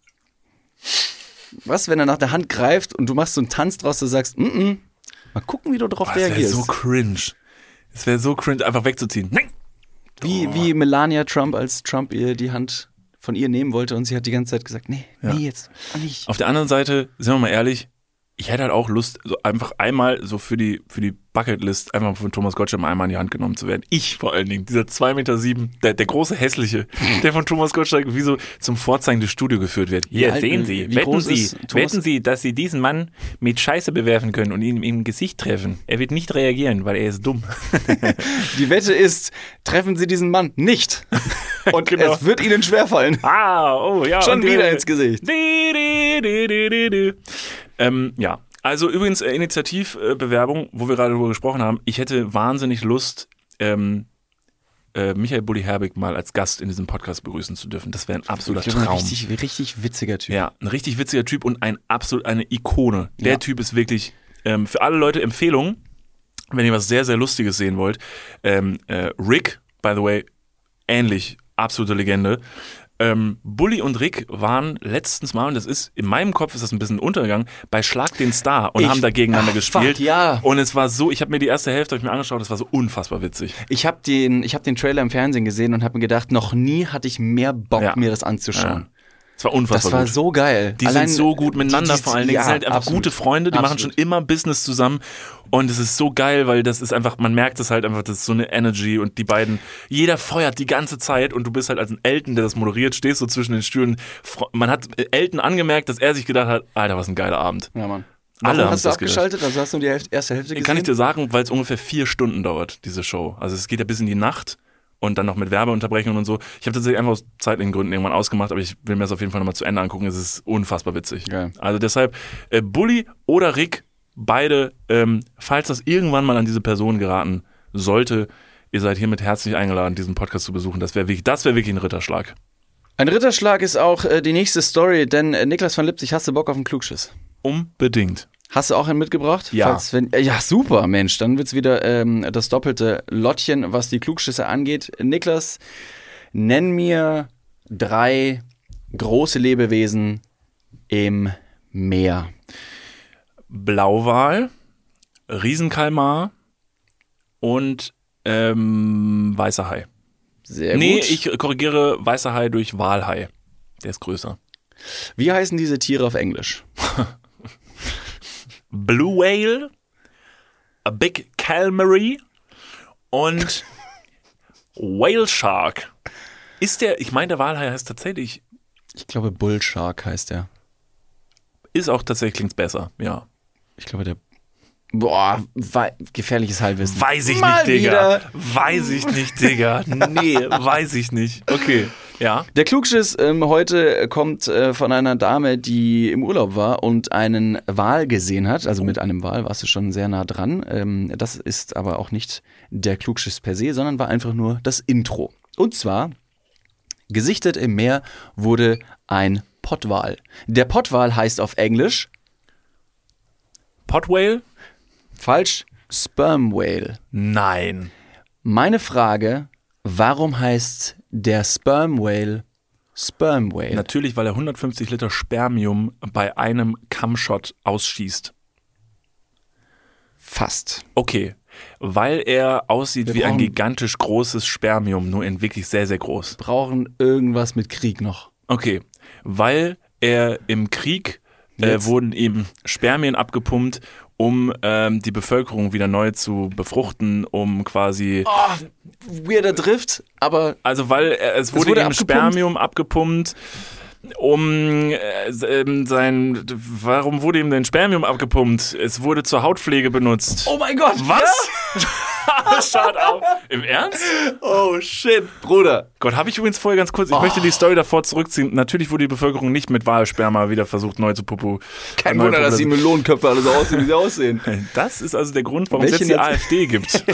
Was, wenn er nach der Hand greift und du machst so einen Tanz draus, du sagst, mm -mm, mal gucken, wie du darauf Das wäre reagierst. so cringe. Es wäre so cringe, einfach wegzuziehen. Nein! Wie, wie Melania Trump, als Trump ihr die Hand von ihr nehmen wollte und sie hat die ganze Zeit gesagt, nee, Ja. nee, jetzt nicht. Auf der anderen Seite, sind wir mal ehrlich, ich hätte halt auch Lust, so einfach einmal so für die, für die Bucketlist einfach von Thomas Gottschalk mal einmal in die Hand genommen zu werden. Ich vor allen Dingen, dieser zwei Meter sieben, der, der große Hässliche, der von Thomas Gottschalk wie so zum Vorzeigen des Studios geführt wird. Wie Hier, alt- sehen wie Sie, wetten groß Sie, ist Thomas? wetten Sie, dass Sie diesen Mann mit Scheiße bewerfen können und ihn im Gesicht treffen. Er wird nicht reagieren, weil er ist dumm. Die Wette ist, treffen Sie diesen Mann nicht. Und Genau. es wird Ihnen schwerfallen. Ah, oh ja. Schon und, wieder äh, ins Gesicht. di, di, di, di, di, di. Ähm, ja, also übrigens äh, Initiativbewerbung, wo wir gerade darüber gesprochen haben. Ich hätte wahnsinnig Lust, ähm, äh, Michael Bulli-Herbig mal als Gast in diesem Podcast begrüßen zu dürfen. Das wäre ein absoluter Ich bin ein Traum. richtig, richtig witziger Typ. Ja, ein richtig witziger Typ und ein absolut eine Ikone. Der Ja. Typ ist wirklich ähm, für alle Leute Empfehlung, wenn ihr was sehr, sehr Lustiges sehen wollt. Ähm, äh, Rick, by the way, ähnlich, absolute Legende. Ähm, Bulli und Rick waren letztens mal, und das ist, in meinem Kopf ist das ein bisschen Untergang, bei Schlag den Star und Ich- haben da gegeneinander Ach, gespielt. fuck, ja. Und es war so, ich habe mir die erste Hälfte hab ich mir angeschaut, das war so unfassbar witzig. Ich habe den, ich hab den Trailer im Fernsehen gesehen und habe mir gedacht, noch nie hatte ich mehr Bock, Ja. mir das anzuschauen. Es war unfassbar Das war gut. so geil. Die Allein sind so gut miteinander die- die- vor allen Dingen. ja, Die sind halt einfach absolut. gute Freunde, die machen Absolut. schon immer Business zusammen. Und es ist so geil, weil das ist einfach, man merkt es halt einfach, das ist so eine Energy und die beiden, jeder feuert die ganze Zeit und du bist halt als ein Elton, der das moderiert, stehst so zwischen den Stühlen. Man hat Elton angemerkt, dass er sich gedacht hat, Alter, was ein geiler Abend. Ja, Mann. Alle Warum haben hast du das gedacht. abgeschaltet? Also hast du die Hälfte, erste Hälfte gesehen? Kann ich dir sagen, weil es ungefähr vier Stunden dauert, diese Show. Also es geht ja bis in die Nacht und dann noch mit Werbeunterbrechungen und so. Ich habe tatsächlich einfach aus zeitlichen Gründen irgendwann ausgemacht, aber ich will mir das auf jeden Fall nochmal zu Ende angucken. Es ist unfassbar witzig. Geil. Also deshalb, äh, Bully oder Rick, beide, ähm, falls das irgendwann mal an diese Person geraten sollte, ihr seid hiermit herzlich eingeladen, diesen Podcast zu besuchen. Das wäre wirklich, das wäre wirklich ein Ritterschlag. Ein Ritterschlag ist auch äh, die nächste Story, denn äh, Niklas von Lipzig, hast du Bock auf einen Klugschiss? Unbedingt. Hast du auch einen mitgebracht? Ja. Falls, wenn, äh, ja, super, Mensch. Dann wird's wieder ähm, das doppelte Lottchen, was die Klugschüsse angeht. Niklas, nenn mir drei große Lebewesen im Meer. Blauwal, Riesenkalmar und ähm, weißer Hai. Sehr nee, gut. ich korrigiere weißer Hai durch Walhai. Der ist größer. Wie heißen diese Tiere auf Englisch? Blue Whale, a Big Calamari und Whale Shark. Ist der, ich meine, der Walhai heißt tatsächlich, Ich glaube, Bullshark heißt der. ist auch tatsächlich, klingt's besser, ja. Ich glaube, der. Boah, wei- gefährliches Halbwissen. Weiß ich Mal nicht, Digga. wieder. Weiß ich nicht, Digga. Nee, weiß ich nicht. Okay, ja. Der Klugschiss ähm, heute kommt äh, von einer Dame, die im Urlaub war und einen Wal gesehen hat. Also mit einem Wal warst du schon sehr nah dran. Ähm, das ist aber auch nicht der Klugschiss per se, sondern war einfach nur das Intro. Und zwar, gesichtet im Meer wurde ein Pottwal. Der Pottwal heißt auf Englisch, Pot Whale? falsch, Sperm Whale. Nein. Meine Frage, warum heißt der Sperm Whale Sperm Whale? Natürlich, weil er hundertfünfzig Liter Spermium bei einem Cumshot ausschießt. Fast. Okay, weil er aussieht Wir wie ein brauchen- gigantisch großes Spermium, nur in wirklich sehr, sehr groß. Brauchen irgendwas mit Krieg noch. Okay, weil er im Krieg äh, Jetzt. wurden ihm Spermien abgepumpt, um ähm, die Bevölkerung wieder neu zu befruchten, um quasi... Oh, weirder Drift, aber Also weil äh, es wurde, wurde ihm abgepumpt? Spermium abgepumpt, um äh, ähm, sein... Warum wurde ihm denn Spermium abgepumpt? Es wurde zur Hautpflege benutzt. oh mein Gott. Was? Schaut auf. Im Ernst? Oh shit, Bruder. Gott, habe ich übrigens vorher ganz kurz, ich möchte die Story davor zurückziehen. Natürlich wurde die Bevölkerung nicht mit Walsperma wieder versucht, neu zu popo. Kein neu Wunder, dass die popularieren. Melonenköpfe alle so aussehen, wie sie aussehen. Das ist also der Grund, warum es Welche jetzt die Nation- AfD gibt.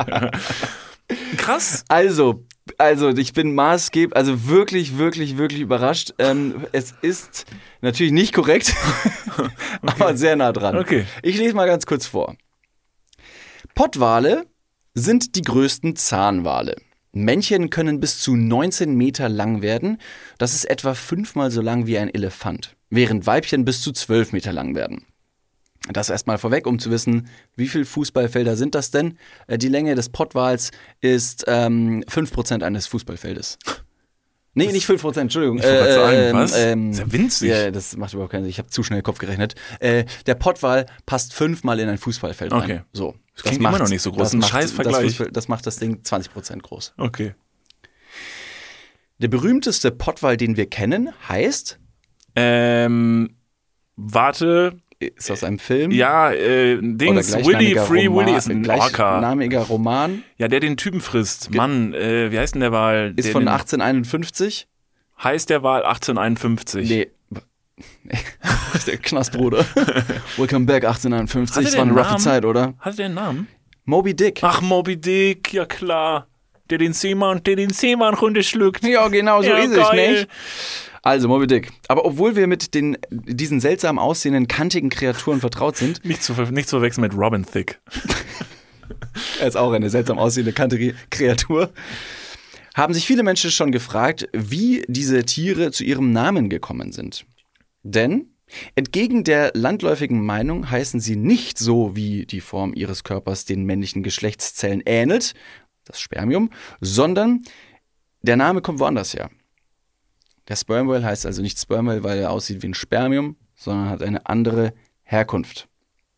Krass. Also, also ich bin maßgeblich, also wirklich, wirklich, wirklich überrascht. Ähm, es ist natürlich nicht korrekt, aber sehr nah dran. Okay. Ich lese mal ganz kurz vor. Pottwale sind die größten Zahnwale. Männchen können bis zu neunzehn Meter lang werden. Das ist etwa fünfmal so lang wie ein Elefant. Während Weibchen bis zu zwölf Meter lang werden. Das erstmal vorweg, um zu wissen, wie viele Fußballfelder sind das denn? Äh, Die Länge des Pottwals ist ähm, fünf Prozent eines Fußballfeldes. Nee, nicht fünf Prozent, Entschuldigung. Ich wollte gerade sagen, Ähm, was? ähm, Ist ja winzig. Ja, das macht überhaupt keinen Sinn. Ich habe zu schnell Kopf gerechnet. Äh, der Pottwal passt fünfmal in ein Fußballfeld rein. Okay. So. Das klingt immer noch nicht so groß. Das Ein macht, scheiß Vergleich. Das, Fußball, das macht das Ding zwanzig Prozent groß. Okay. Der berühmteste Pottwal, den wir kennen, heißt, Ähm, warte. ist aus einem Film. Ja, äh, Oder Dings, Willy, gleichnamiger Free Roman, Willy ist ein Orca. gleichnamiger Roman. Ja, der den Typen frisst. Mann, äh, wie heißt denn der Wal? Ist der von den, achtzehnhunderteinundfünfzig. Heißt der Wal achtzehnhunderteinundfünfzig? Nee. Der Knastbruder. Welcome back achtzehnhunderteinundfünfzig. Hatte Das der war eine einen roughe Namen? Zeit, oder? Hatte der einen Namen? Moby Dick. Ach, Moby Dick, ja klar. Der den Seemann, der den Seemann runterschluckt. Ja, genau so Ja, ist es, geil. nicht? Also, Moby Dick. Aber obwohl wir mit den, diesen seltsam aussehenden, kantigen Kreaturen vertraut sind, Nicht zu, ver- nicht zu verwechseln mit Robin Thicke. er ist auch eine seltsam aussehende, kantige Kreatur, haben sich viele Menschen schon gefragt, wie diese Tiere zu ihrem Namen gekommen sind. Denn entgegen der landläufigen Meinung heißen sie nicht so, wie die Form ihres Körpers den männlichen Geschlechtszellen ähnelt, das Spermium, sondern der Name kommt woanders her. Der Sperm Whale heißt also nicht Sperm Whale, weil er aussieht wie ein Spermium, sondern hat eine andere Herkunft.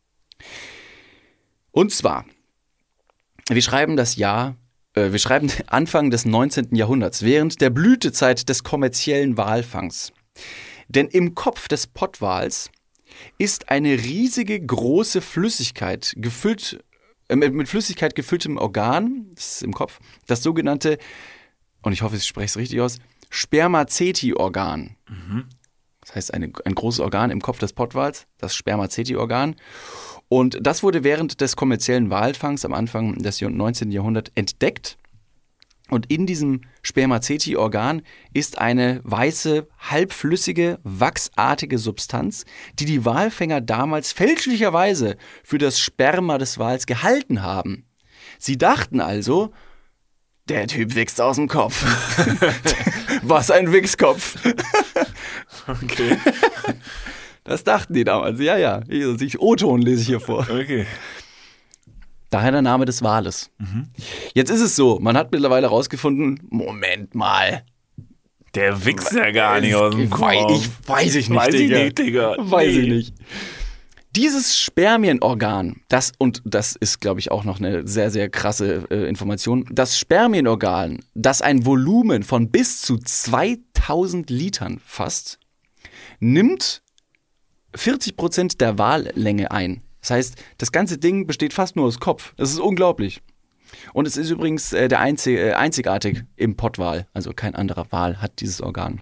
Und zwar, wir schreiben das Jahr, äh, wir schreiben Anfang des neunzehnten Jahrhunderts, während der Blütezeit des kommerziellen Walfangs. Denn im Kopf des Pottwals ist eine riesige, große Flüssigkeit gefüllt, äh, mit Flüssigkeit gefülltem Organ, das ist im Kopf, das sogenannte, und ich hoffe, ich spreche es richtig aus, Spermaceti-Organ. Mhm. Das heißt, eine, ein großes Organ im Kopf des Pottwals, das Spermaceti-Organ. Und das wurde während des kommerziellen Walfangs am Anfang des neunzehnten Jahrhunderts entdeckt. Und in diesem Spermaceti-Organ ist eine weiße, halbflüssige, wachsartige Substanz, die die Walfänger damals fälschlicherweise für das Sperma des Wals gehalten haben. Sie dachten also, der Typ wächst aus dem Kopf. Was ein Wichskopf. Okay. Das dachten die damals. Ja, ja. Ich, O-Ton lese ich hier vor. Okay. Daher der Name des Wales. Mhm. Jetzt ist es so, man hat mittlerweile herausgefunden, Moment mal. Der wächst ja gar nicht aus dem Kopf. Ich weiß ich nicht, weiß Digga. Ich nicht, Digga. Weiß nee. ich nicht. Dieses Spermienorgan, das, und das ist, glaube ich, auch noch eine sehr, sehr krasse äh, Information, das Spermienorgan, das ein Volumen von bis zu zweitausend Litern fasst, nimmt vierzig Prozent der Wallänge ein. Das heißt, das ganze Ding besteht fast nur aus Kopf. Das ist unglaublich. Und es ist übrigens äh, der einzig, äh, einzigartig im Pottwal. Also kein anderer Wal hat dieses Organ.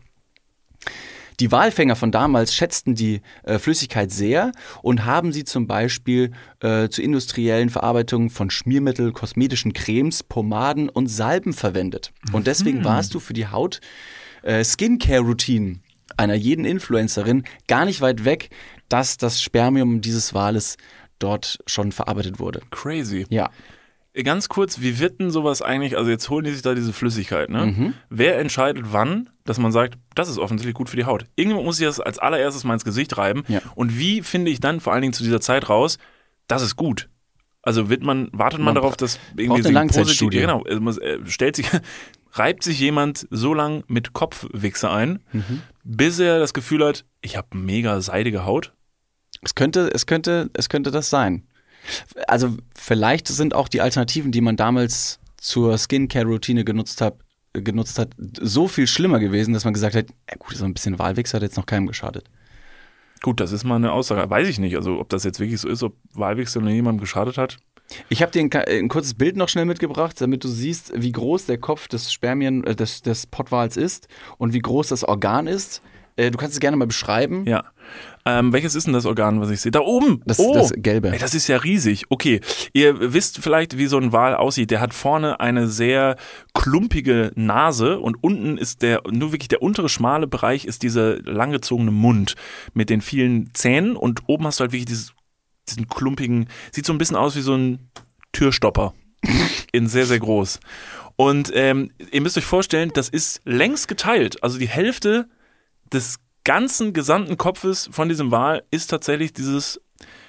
Die Walfänger von damals schätzten die äh, Flüssigkeit sehr und haben sie zum Beispiel äh, zur industriellen Verarbeitung von Schmiermittel, kosmetischen Cremes, Pomaden und Salben verwendet. Und deswegen mhm. warst du für die Haut äh, Skincare-Routine einer jeden Influencerin gar nicht weit weg, dass das Spermium dieses Wales dort schon verarbeitet wurde. Crazy. Ja. Ganz kurz, wie wird denn sowas eigentlich, also jetzt holen die sich da diese Flüssigkeit, ne? Mhm. Wer entscheidet wann, dass man sagt, das ist offensichtlich gut für die Haut? Irgendjemand muss sich das als allererstes mal ins Gesicht reiben. Ja. Und wie finde ich dann vor allen Dingen zu dieser Zeit raus, das ist gut? Also wird man, wartet man, man darauf, dass irgendwie eine Langzeitstudie. Genau, also stellt sich, reibt sich jemand so lang mit Kopfwichse ein, mhm. bis er das Gefühl hat, ich habe mega seidige Haut? Es könnte, es könnte, es könnte das sein. Also vielleicht sind auch die Alternativen, die man damals zur Skincare-Routine genutzt hat, genutzt hat, so viel schlimmer gewesen, dass man gesagt hat, ja gut, so ein bisschen Walwichs hat jetzt noch keinem geschadet. Gut, das ist mal eine Aussage. Weiß ich nicht, also ob das jetzt wirklich so ist, ob Walwichs noch jemandem geschadet hat. Ich habe dir ein, ein kurzes Bild noch schnell mitgebracht, damit du siehst, wie groß der Kopf des Spermien, äh, des, des Pottwals ist und wie groß das Organ ist. Äh, du kannst es gerne mal beschreiben. Ja. Ähm, welches ist denn das Organ, was ich sehe? Da oben! Das, oh. das gelbe. Ey, das ist ja riesig. Okay, ihr wisst vielleicht, wie so ein Wal aussieht. Der hat vorne eine sehr klumpige Nase und unten ist der, nur wirklich der untere schmale Bereich ist dieser langgezogene Mund mit den vielen Zähnen und oben hast du halt wirklich dieses, diesen klumpigen, sieht so ein bisschen aus wie so ein Türstopper. In sehr, sehr groß. Und ähm, ihr müsst euch vorstellen, das ist längs geteilt. Also die Hälfte des ganzen gesamten Kopfes von diesem Wal ist tatsächlich dieses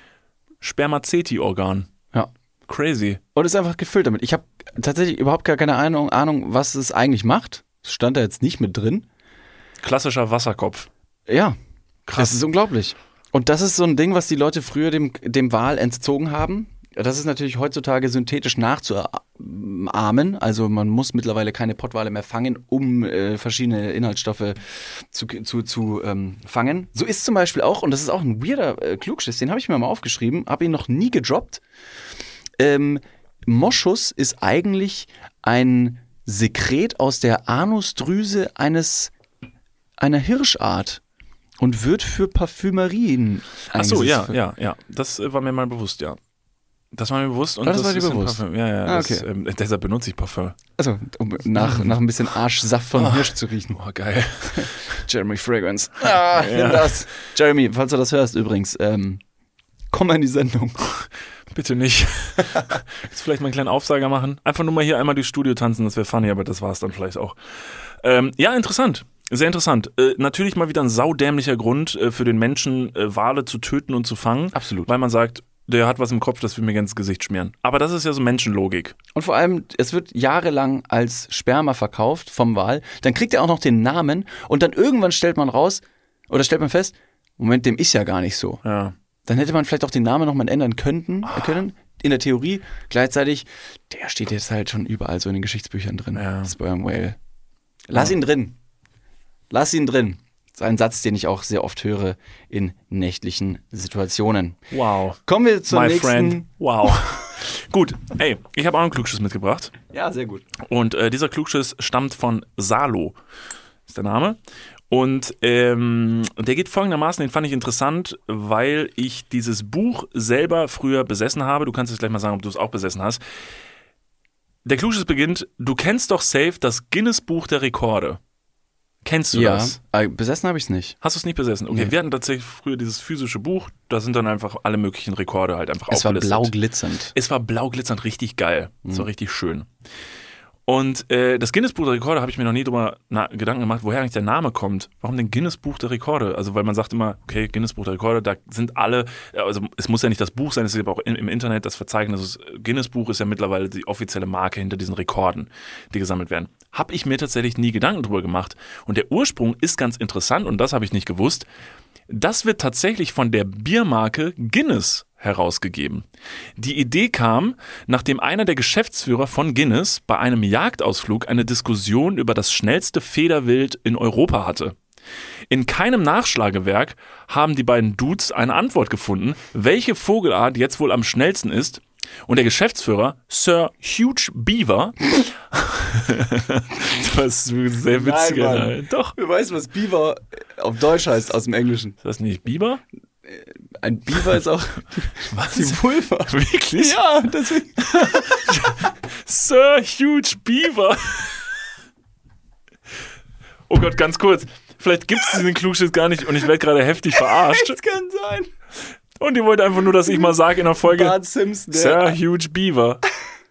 Spermaceti-Organ. Ja. Crazy. Und ist einfach gefüllt damit. Ich habe tatsächlich überhaupt gar keine Ahnung, Ahnung, was es eigentlich macht. Das stand da jetzt nicht mit drin. Klassischer Wasserkopf. Ja. Krass. Das ist unglaublich. Und das ist so ein Ding, was die Leute früher dem, dem Wal entzogen haben. Das ist natürlich heutzutage synthetisch nachzuahmen. Also man muss mittlerweile keine Pottwale mehr fangen, um äh, verschiedene Inhaltsstoffe zu, zu, zu ähm, fangen. So ist zum Beispiel auch, und das ist auch ein weirder äh, Klugschiss, den habe ich mir mal aufgeschrieben, habe ihn noch nie gedroppt. Ähm, Moschus ist eigentlich ein Sekret aus der Anusdrüse eines einer Hirschart und wird für Parfümerien eingesetzt. Ach so, ja, ja, ja. Das war mir mal bewusst, ja. Das war mir bewusst. Und das, das war dir ist bewusst? Parfüm. Ja, ja. Ah, das, okay. ähm, deshalb benutze ich Parfüm. Also, um nach, nach ein bisschen Arschsaft von oh. Hirsch zu riechen. Oh, geil. Jeremy Fragrance. Ah, ja. Nimm das. Jeremy, falls du das hörst übrigens, ähm, komm mal in die Sendung. Bitte nicht. Jetzt vielleicht mal einen kleinen Aufsager machen. Einfach nur mal hier einmal durchs Studio tanzen, das wäre funny, aber das war es dann vielleicht auch. Ähm, ja, interessant. Sehr interessant. Äh, natürlich mal wieder ein saudämlicher Grund äh, für den Menschen, äh, Wale zu töten und zu fangen. Absolut. Weil man sagt, der hat was im Kopf, das will mir ganz ins Gesicht schmieren. Aber das ist ja so Menschenlogik. Und vor allem, es wird jahrelang als Sperma verkauft vom Wal. Dann kriegt er auch noch den Namen und dann irgendwann stellt man raus, oder stellt man fest, Moment, dem ist ja gar nicht so. Ja. Dann hätte man vielleicht auch den Namen nochmal ändern könnten, ah. können. In der Theorie. Gleichzeitig, der steht jetzt halt schon überall so in den Geschichtsbüchern drin. Ja. Sperm Whale. Lass ja. ihn drin. Lass ihn drin. Das ist ein Satz, den ich auch sehr oft höre in nächtlichen Situationen. Wow. Kommen wir zur My nächsten. Friend. Wow. Gut, ey, ich habe auch einen Klugschiss mitgebracht. Ja, sehr gut. Und äh, dieser Klugschiss stammt von Salo, ist der Name. Und ähm, der geht folgendermaßen, den fand ich interessant, weil ich dieses Buch selber früher besessen habe. Du kannst jetzt gleich mal sagen, ob du es auch besessen hast. Der Klugschiss beginnt, du kennst doch safe das Guinness-Buch der Rekorde. Kennst du ja, das? Ja, besessen habe ich es nicht. Hast du es nicht besessen? Okay, nee. Wir hatten tatsächlich früher dieses physische Buch, da sind dann einfach alle möglichen Rekorde halt einfach es aufgelistet. Es war blau glitzernd. Es war blau glitzernd, richtig geil. Es mhm. war richtig schön. Und äh, das Guinness-Buch der Rekorde habe ich mir noch nie drüber na- Gedanken gemacht, woher eigentlich der Name kommt. Warum denn Guinness-Buch der Rekorde? Also weil man sagt immer, okay, Guinness-Buch der Rekorde, da sind alle, also es muss ja nicht das Buch sein, es ist aber auch in, im Internet das Verzeichnis. Das Guinness-Buch ist ja mittlerweile die offizielle Marke hinter diesen Rekorden, die gesammelt werden. Habe ich mir tatsächlich nie Gedanken drüber gemacht. Und der Ursprung ist ganz interessant und das habe ich nicht gewusst. Das wird tatsächlich von der Biermarke Guinness herausgegeben. Die Idee kam, nachdem einer der Geschäftsführer von Guinness bei einem Jagdausflug eine Diskussion über das schnellste Federwild in Europa hatte. In keinem Nachschlagewerk haben die beiden Dudes eine Antwort gefunden, welche Vogelart jetzt wohl am schnellsten ist. Und der Geschäftsführer, Sir Huge Beaver, das ist sehr witzig. Nein, Doch. Du weißt, was Beaver auf Deutsch heißt aus dem Englischen. Ist das nicht Biber? Ein Beaver ist auch was? Die Vulva. Wirklich? Ja, deswegen. Sir Huge Beaver. Oh Gott, ganz kurz. Vielleicht gibt es diesen Klugschiss gar nicht und ich werde gerade heftig verarscht. Das kann sein. Und die wollte einfach nur, dass ich mal sage in der Folge Bart Simpson, Sir Huge Beaver.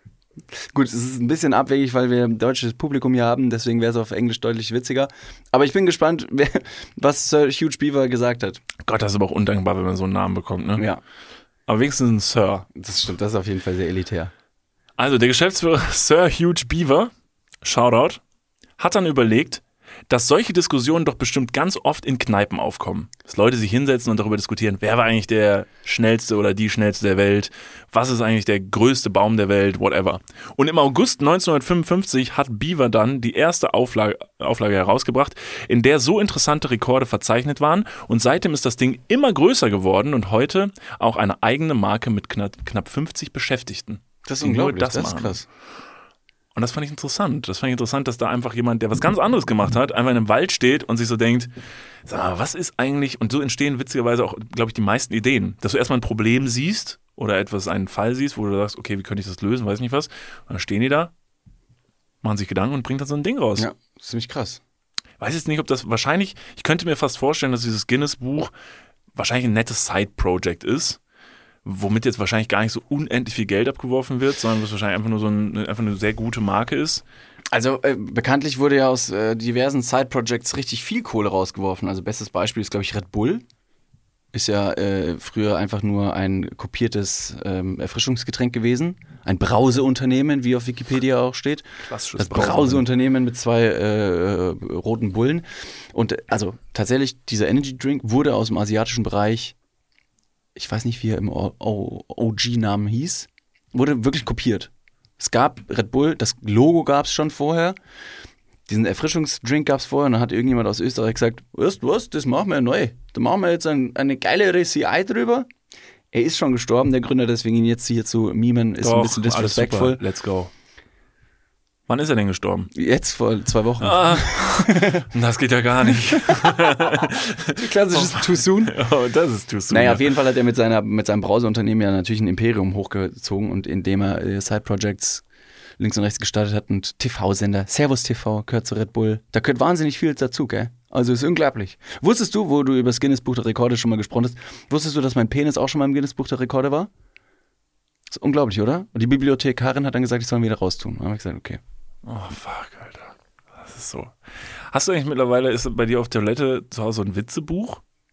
Gut, es ist ein bisschen abwegig, weil wir ein deutsches Publikum hier haben, deswegen wäre es auf Englisch deutlich witziger. Aber ich bin gespannt, wer, was Sir Huge Beaver gesagt hat. Gott, das ist aber auch undankbar, wenn man so einen Namen bekommt, ne? Ja. Aber wenigstens ein Sir. Das stimmt, das ist auf jeden Fall sehr elitär. Also der Geschäftsführer Sir Huge Beaver, Shoutout, hat dann überlegt, dass solche Diskussionen doch bestimmt ganz oft in Kneipen aufkommen. Dass Leute sich hinsetzen und darüber diskutieren, wer war eigentlich der schnellste oder die schnellste der Welt, was ist eigentlich der größte Baum der Welt, whatever. Und im August neunzehnhundertfünfundfünfzig hat Beaver dann die erste Auflage, Auflage herausgebracht, in der so interessante Rekorde verzeichnet waren und seitdem ist das Ding immer größer geworden und heute auch eine eigene Marke mit knapp, knapp fünfzig Beschäftigten. Das ist Die unglaublich, das, das ist machen. krass. Und das fand ich interessant. Das fand ich interessant, dass da einfach jemand, der was ganz anderes gemacht hat, einfach in einem Wald steht und sich so denkt, sag mal, was ist eigentlich, und so entstehen witzigerweise auch, glaube ich, die meisten Ideen, dass du erstmal ein Problem siehst oder etwas, einen Fall siehst, wo du sagst, okay, wie könnte ich das lösen, weiß nicht was. Und dann stehen die da, machen sich Gedanken und bringen dann so ein Ding raus. Ja, ziemlich krass. Weiß jetzt nicht, ob das wahrscheinlich, ich könnte mir fast vorstellen, dass dieses Guinness-Buch wahrscheinlich ein nettes Side-Project ist, womit jetzt wahrscheinlich gar nicht so unendlich viel Geld abgeworfen wird, sondern was wahrscheinlich einfach nur so ein, einfach eine sehr gute Marke ist. Also äh, bekanntlich wurde ja aus äh, diversen Side-Projects richtig viel Kohle rausgeworfen. Also bestes Beispiel ist, glaube ich, Red Bull. Ist ja äh, früher einfach nur ein kopiertes ähm, Erfrischungsgetränk gewesen. Ein Brauseunternehmen, wie auf Wikipedia auch steht. Klassisches Das Brauseunternehmen mit zwei äh, roten Bullen. Und äh, also tatsächlich, dieser Energy Drink wurde aus dem asiatischen Bereich, ich weiß nicht, wie er im O G-Namen hieß, wurde wirklich kopiert. Es gab Red Bull, das Logo gab es schon vorher, diesen Erfrischungsdrink gab es vorher und dann hat irgendjemand aus Österreich gesagt, weißt du was, das machen wir neu. Da machen wir jetzt ein, eine geilere C I drüber. Er ist schon gestorben, der Gründer, deswegen ihn jetzt hier zu mimen, ist Doch, ein bisschen disrespectful. super. Let's go. Wann ist er denn gestorben? Jetzt, vor zwei Wochen. Ah, das geht ja gar nicht. Klassisches Too Soon. Oh, das ist too soon. Naja, ja. auf jeden Fall hat er mit, seiner, mit seinem Brauseunternehmen ja natürlich ein Imperium hochgezogen und indem er äh, Side-Projects links und rechts gestartet hat und T V-Sender, Servus T V gehört zu Red Bull. Da gehört wahnsinnig viel dazu, gell? Also ist unglaublich. Wusstest du, wo du über das Guinness-Buch der Rekorde schon mal gesprochen hast, wusstest du, dass mein Penis auch schon mal im Guinness-Buch der Rekorde war? Das ist unglaublich, oder? Und die Bibliothekarin hat dann gesagt, ich soll ihn wieder raustun. Dann habe ich gesagt, okay. Oh, fuck, Alter. Das ist so. Hast du eigentlich mittlerweile, ist bei dir auf Toilette zu Hause ein Witzebuch?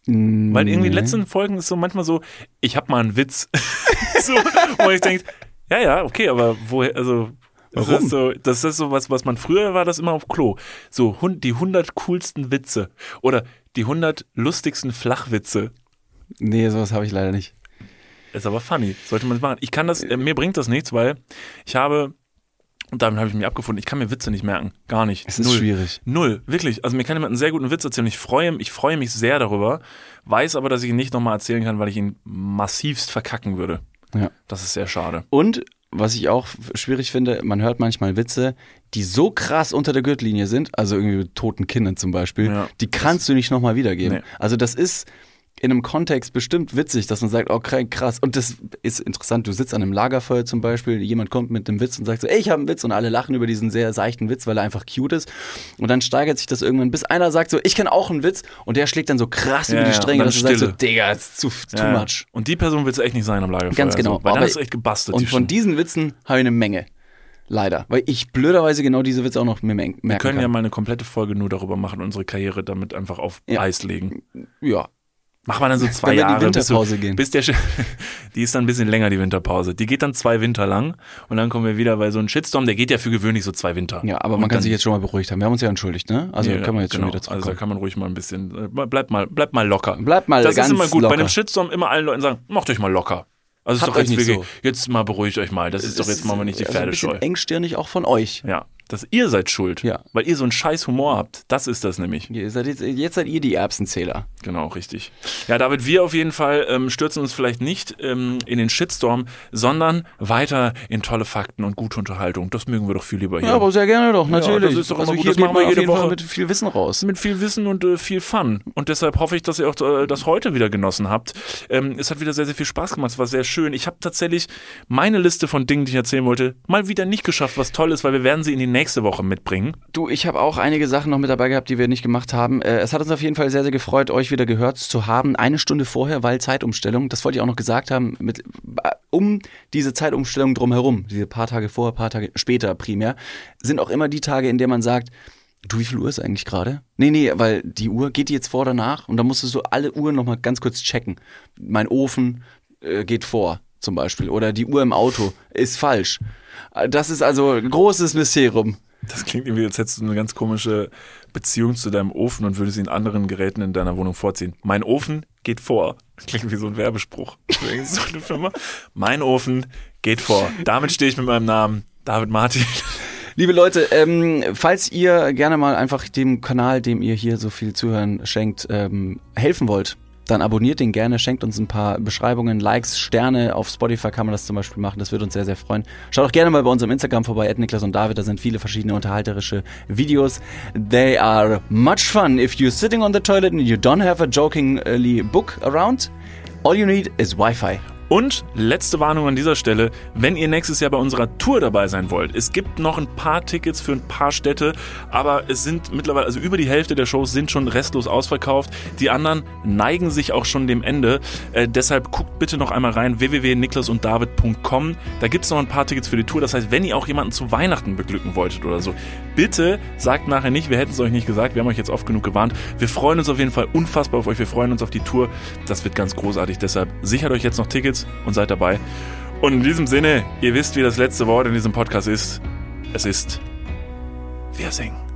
Mm, Weil irgendwie in den nee. letzten Folgen ist so manchmal so, ich hab mal einen Witz. so, wo ich denke, ja, ja, okay, aber woher, also das Warum? ist so, das ist so was, was man früher war, das immer auf Klo. So hun- die hundert coolsten Witze oder die hundert lustigsten Flachwitze. Nee, sowas habe ich leider nicht. Ist aber funny, sollte man es machen. Ich kann das, äh, mir bringt das nichts, weil ich habe, und damit habe ich mich abgefunden, ich kann mir Witze nicht merken, gar nicht. Es ist Null. schwierig. Null, wirklich. Also mir kann jemand einen sehr guten Witz erzählen. Ich freue, ich freue mich sehr darüber, weiß aber, dass ich ihn nicht nochmal erzählen kann, weil ich ihn massivst verkacken würde. Ja. Das ist sehr schade. Und was ich auch schwierig finde, man hört manchmal Witze, die so krass unter der Gürtellinie sind, also irgendwie mit toten Kindern zum Beispiel, Ja. die kannst du nicht nochmal wiedergeben. Nee. Also das ist in einem Kontext bestimmt witzig, dass man sagt, oh krass. Und das ist interessant, du sitzt an einem Lagerfeuer zum Beispiel, jemand kommt mit einem Witz und sagt so, ey, ich habe einen Witz und alle lachen über diesen sehr seichten Witz, weil er einfach cute ist. Und dann steigert sich das irgendwann, bis einer sagt so, ich kann auch einen Witz und der schlägt dann so krass Ja, über die ja, Stränge, und dann dass du sagst so, Stille. Digga, das ist zu, too Ja, much. Und die Person will es echt nicht sein am Lagerfeuer. Ganz genau. Also, weil dann Aber- ist es echt gebastelt. Und die von schon. diesen Witzen habe ich eine Menge. Leider. Weil ich blöderweise genau diese Witze auch noch mir merken Wir können kann. ja mal eine komplette Folge nur darüber machen, unsere Karriere damit einfach auf Ja. Eis legen. Ja. Machen wir dann so zwei Wenn wir in die Jahre. Winterpause bis, du, gehen. bis der Sch- Die ist dann ein bisschen länger, die Winterpause. Die geht dann zwei Winter lang und dann kommen wir wieder, weil so ein Shitstorm, der geht ja für gewöhnlich so zwei Winter. Ja, aber Und man kann dann- sich jetzt schon mal beruhigt haben. Wir haben uns ja entschuldigt, ne? Also Ja, können wir jetzt genau. schon wieder Also da zurückkommen. kann man ruhig mal ein bisschen, äh, bleib mal, bleib mal locker. Bleibt mal Das ganz ist immer gut. locker. Bei einem Shitstorm immer allen Leuten sagen, macht euch mal locker. Also Habt ist doch jetzt euch nicht wirklich, so. jetzt mal beruhigt euch mal. Das ist doch jetzt machen wir nicht die also ein Pferde bisschen scheu. engstirnig auch von euch. Ja, das, ihr seid schuld, Ja. weil ihr so einen scheiß Humor habt. Das ist das nämlich. Ihr seid jetzt, jetzt seid ihr die Erbsenzähler. Genau, richtig. Ja, David, wir auf jeden Fall ähm, stürzen uns vielleicht nicht ähm, in den Shitstorm, sondern weiter in tolle Fakten und gute Unterhaltung. Das mögen wir doch viel lieber hier. Ja, aber sehr gerne doch, natürlich. das ist doch also immer gut, hier das geht machen man wir auf jede jeden Fall Woche. mit viel Wissen raus. Mit viel Wissen und äh, viel Fun. Und deshalb hoffe ich, dass ihr auch äh, das heute wieder genossen habt. Ähm, es hat wieder sehr, sehr viel Spaß gemacht. Es war sehr schön. Ich habe tatsächlich meine Liste von Dingen, die ich erzählen wollte, mal wieder nicht geschafft, was toll ist, weil wir werden sie in die nächste Woche mitbringen. Du, ich habe auch einige Sachen noch mit dabei gehabt, die wir nicht gemacht haben. Äh, es hat uns auf jeden Fall sehr, sehr gefreut, euch wieder gehört zu haben. Eine Stunde vorher, weil Zeitumstellung, das wollte ich auch noch gesagt haben, mit, äh, um diese Zeitumstellung drumherum, diese paar Tage vorher, paar Tage später primär, sind auch immer die Tage, in denen man sagt, du, wie viel Uhr ist eigentlich gerade? Nee, nee, weil die Uhr, geht die jetzt vor oder nach? Und dann musstest du alle Uhren nochmal ganz kurz checken. Mein Ofen äh, geht vor, zum Beispiel. Oder die Uhr im Auto ist falsch. Äh, Das ist also ein großes Mysterium. Das klingt irgendwie, als hättest du eine ganz komische Beziehung zu deinem Ofen und würdest ihn anderen Geräten in deiner Wohnung vorziehen. Mein Ofen geht vor. Das klingt wie so ein Werbespruch. So eine Firma. Mein Ofen geht vor. Damit stehe ich mit meinem Namen, David Martin. Liebe Leute, ähm, falls ihr gerne mal einfach dem Kanal, dem ihr hier so viel Zuhören schenkt, ähm, helfen wollt, dann abonniert den gerne, schenkt uns ein paar Beschreibungen, Likes, Sterne. Auf Spotify kann man das zum Beispiel machen, das würde uns sehr, sehr freuen. Schaut auch gerne mal bei unserem Instagram vorbei, at Niklas und David, da sind viele verschiedene unterhalterische Videos. They are much fun if you're sitting on the toilet and you don't have a jokingly book around. All you need is Wi-Fi. Und letzte Warnung an dieser Stelle, wenn ihr nächstes Jahr bei unserer Tour dabei sein wollt. Es gibt noch ein paar Tickets für ein paar Städte, aber es sind mittlerweile, also über die Hälfte der Shows sind schon restlos ausverkauft. Die anderen neigen sich auch schon dem Ende. Äh, deshalb guckt bitte noch einmal rein, w w w punkt niklas und david punkt com. Da gibt es noch ein paar Tickets für die Tour. Das heißt, wenn ihr auch jemanden zu Weihnachten beglücken wolltet oder so, bitte sagt nachher nicht, wir hätten es euch nicht gesagt. Wir haben euch jetzt oft genug gewarnt. Wir freuen uns auf jeden Fall unfassbar auf euch. Wir freuen uns auf die Tour. Das wird ganz großartig. Deshalb sichert euch jetzt noch Tickets und seid dabei. Und in diesem Sinne, ihr wisst, wie das letzte Wort in diesem Podcast ist. Es ist Wir singen.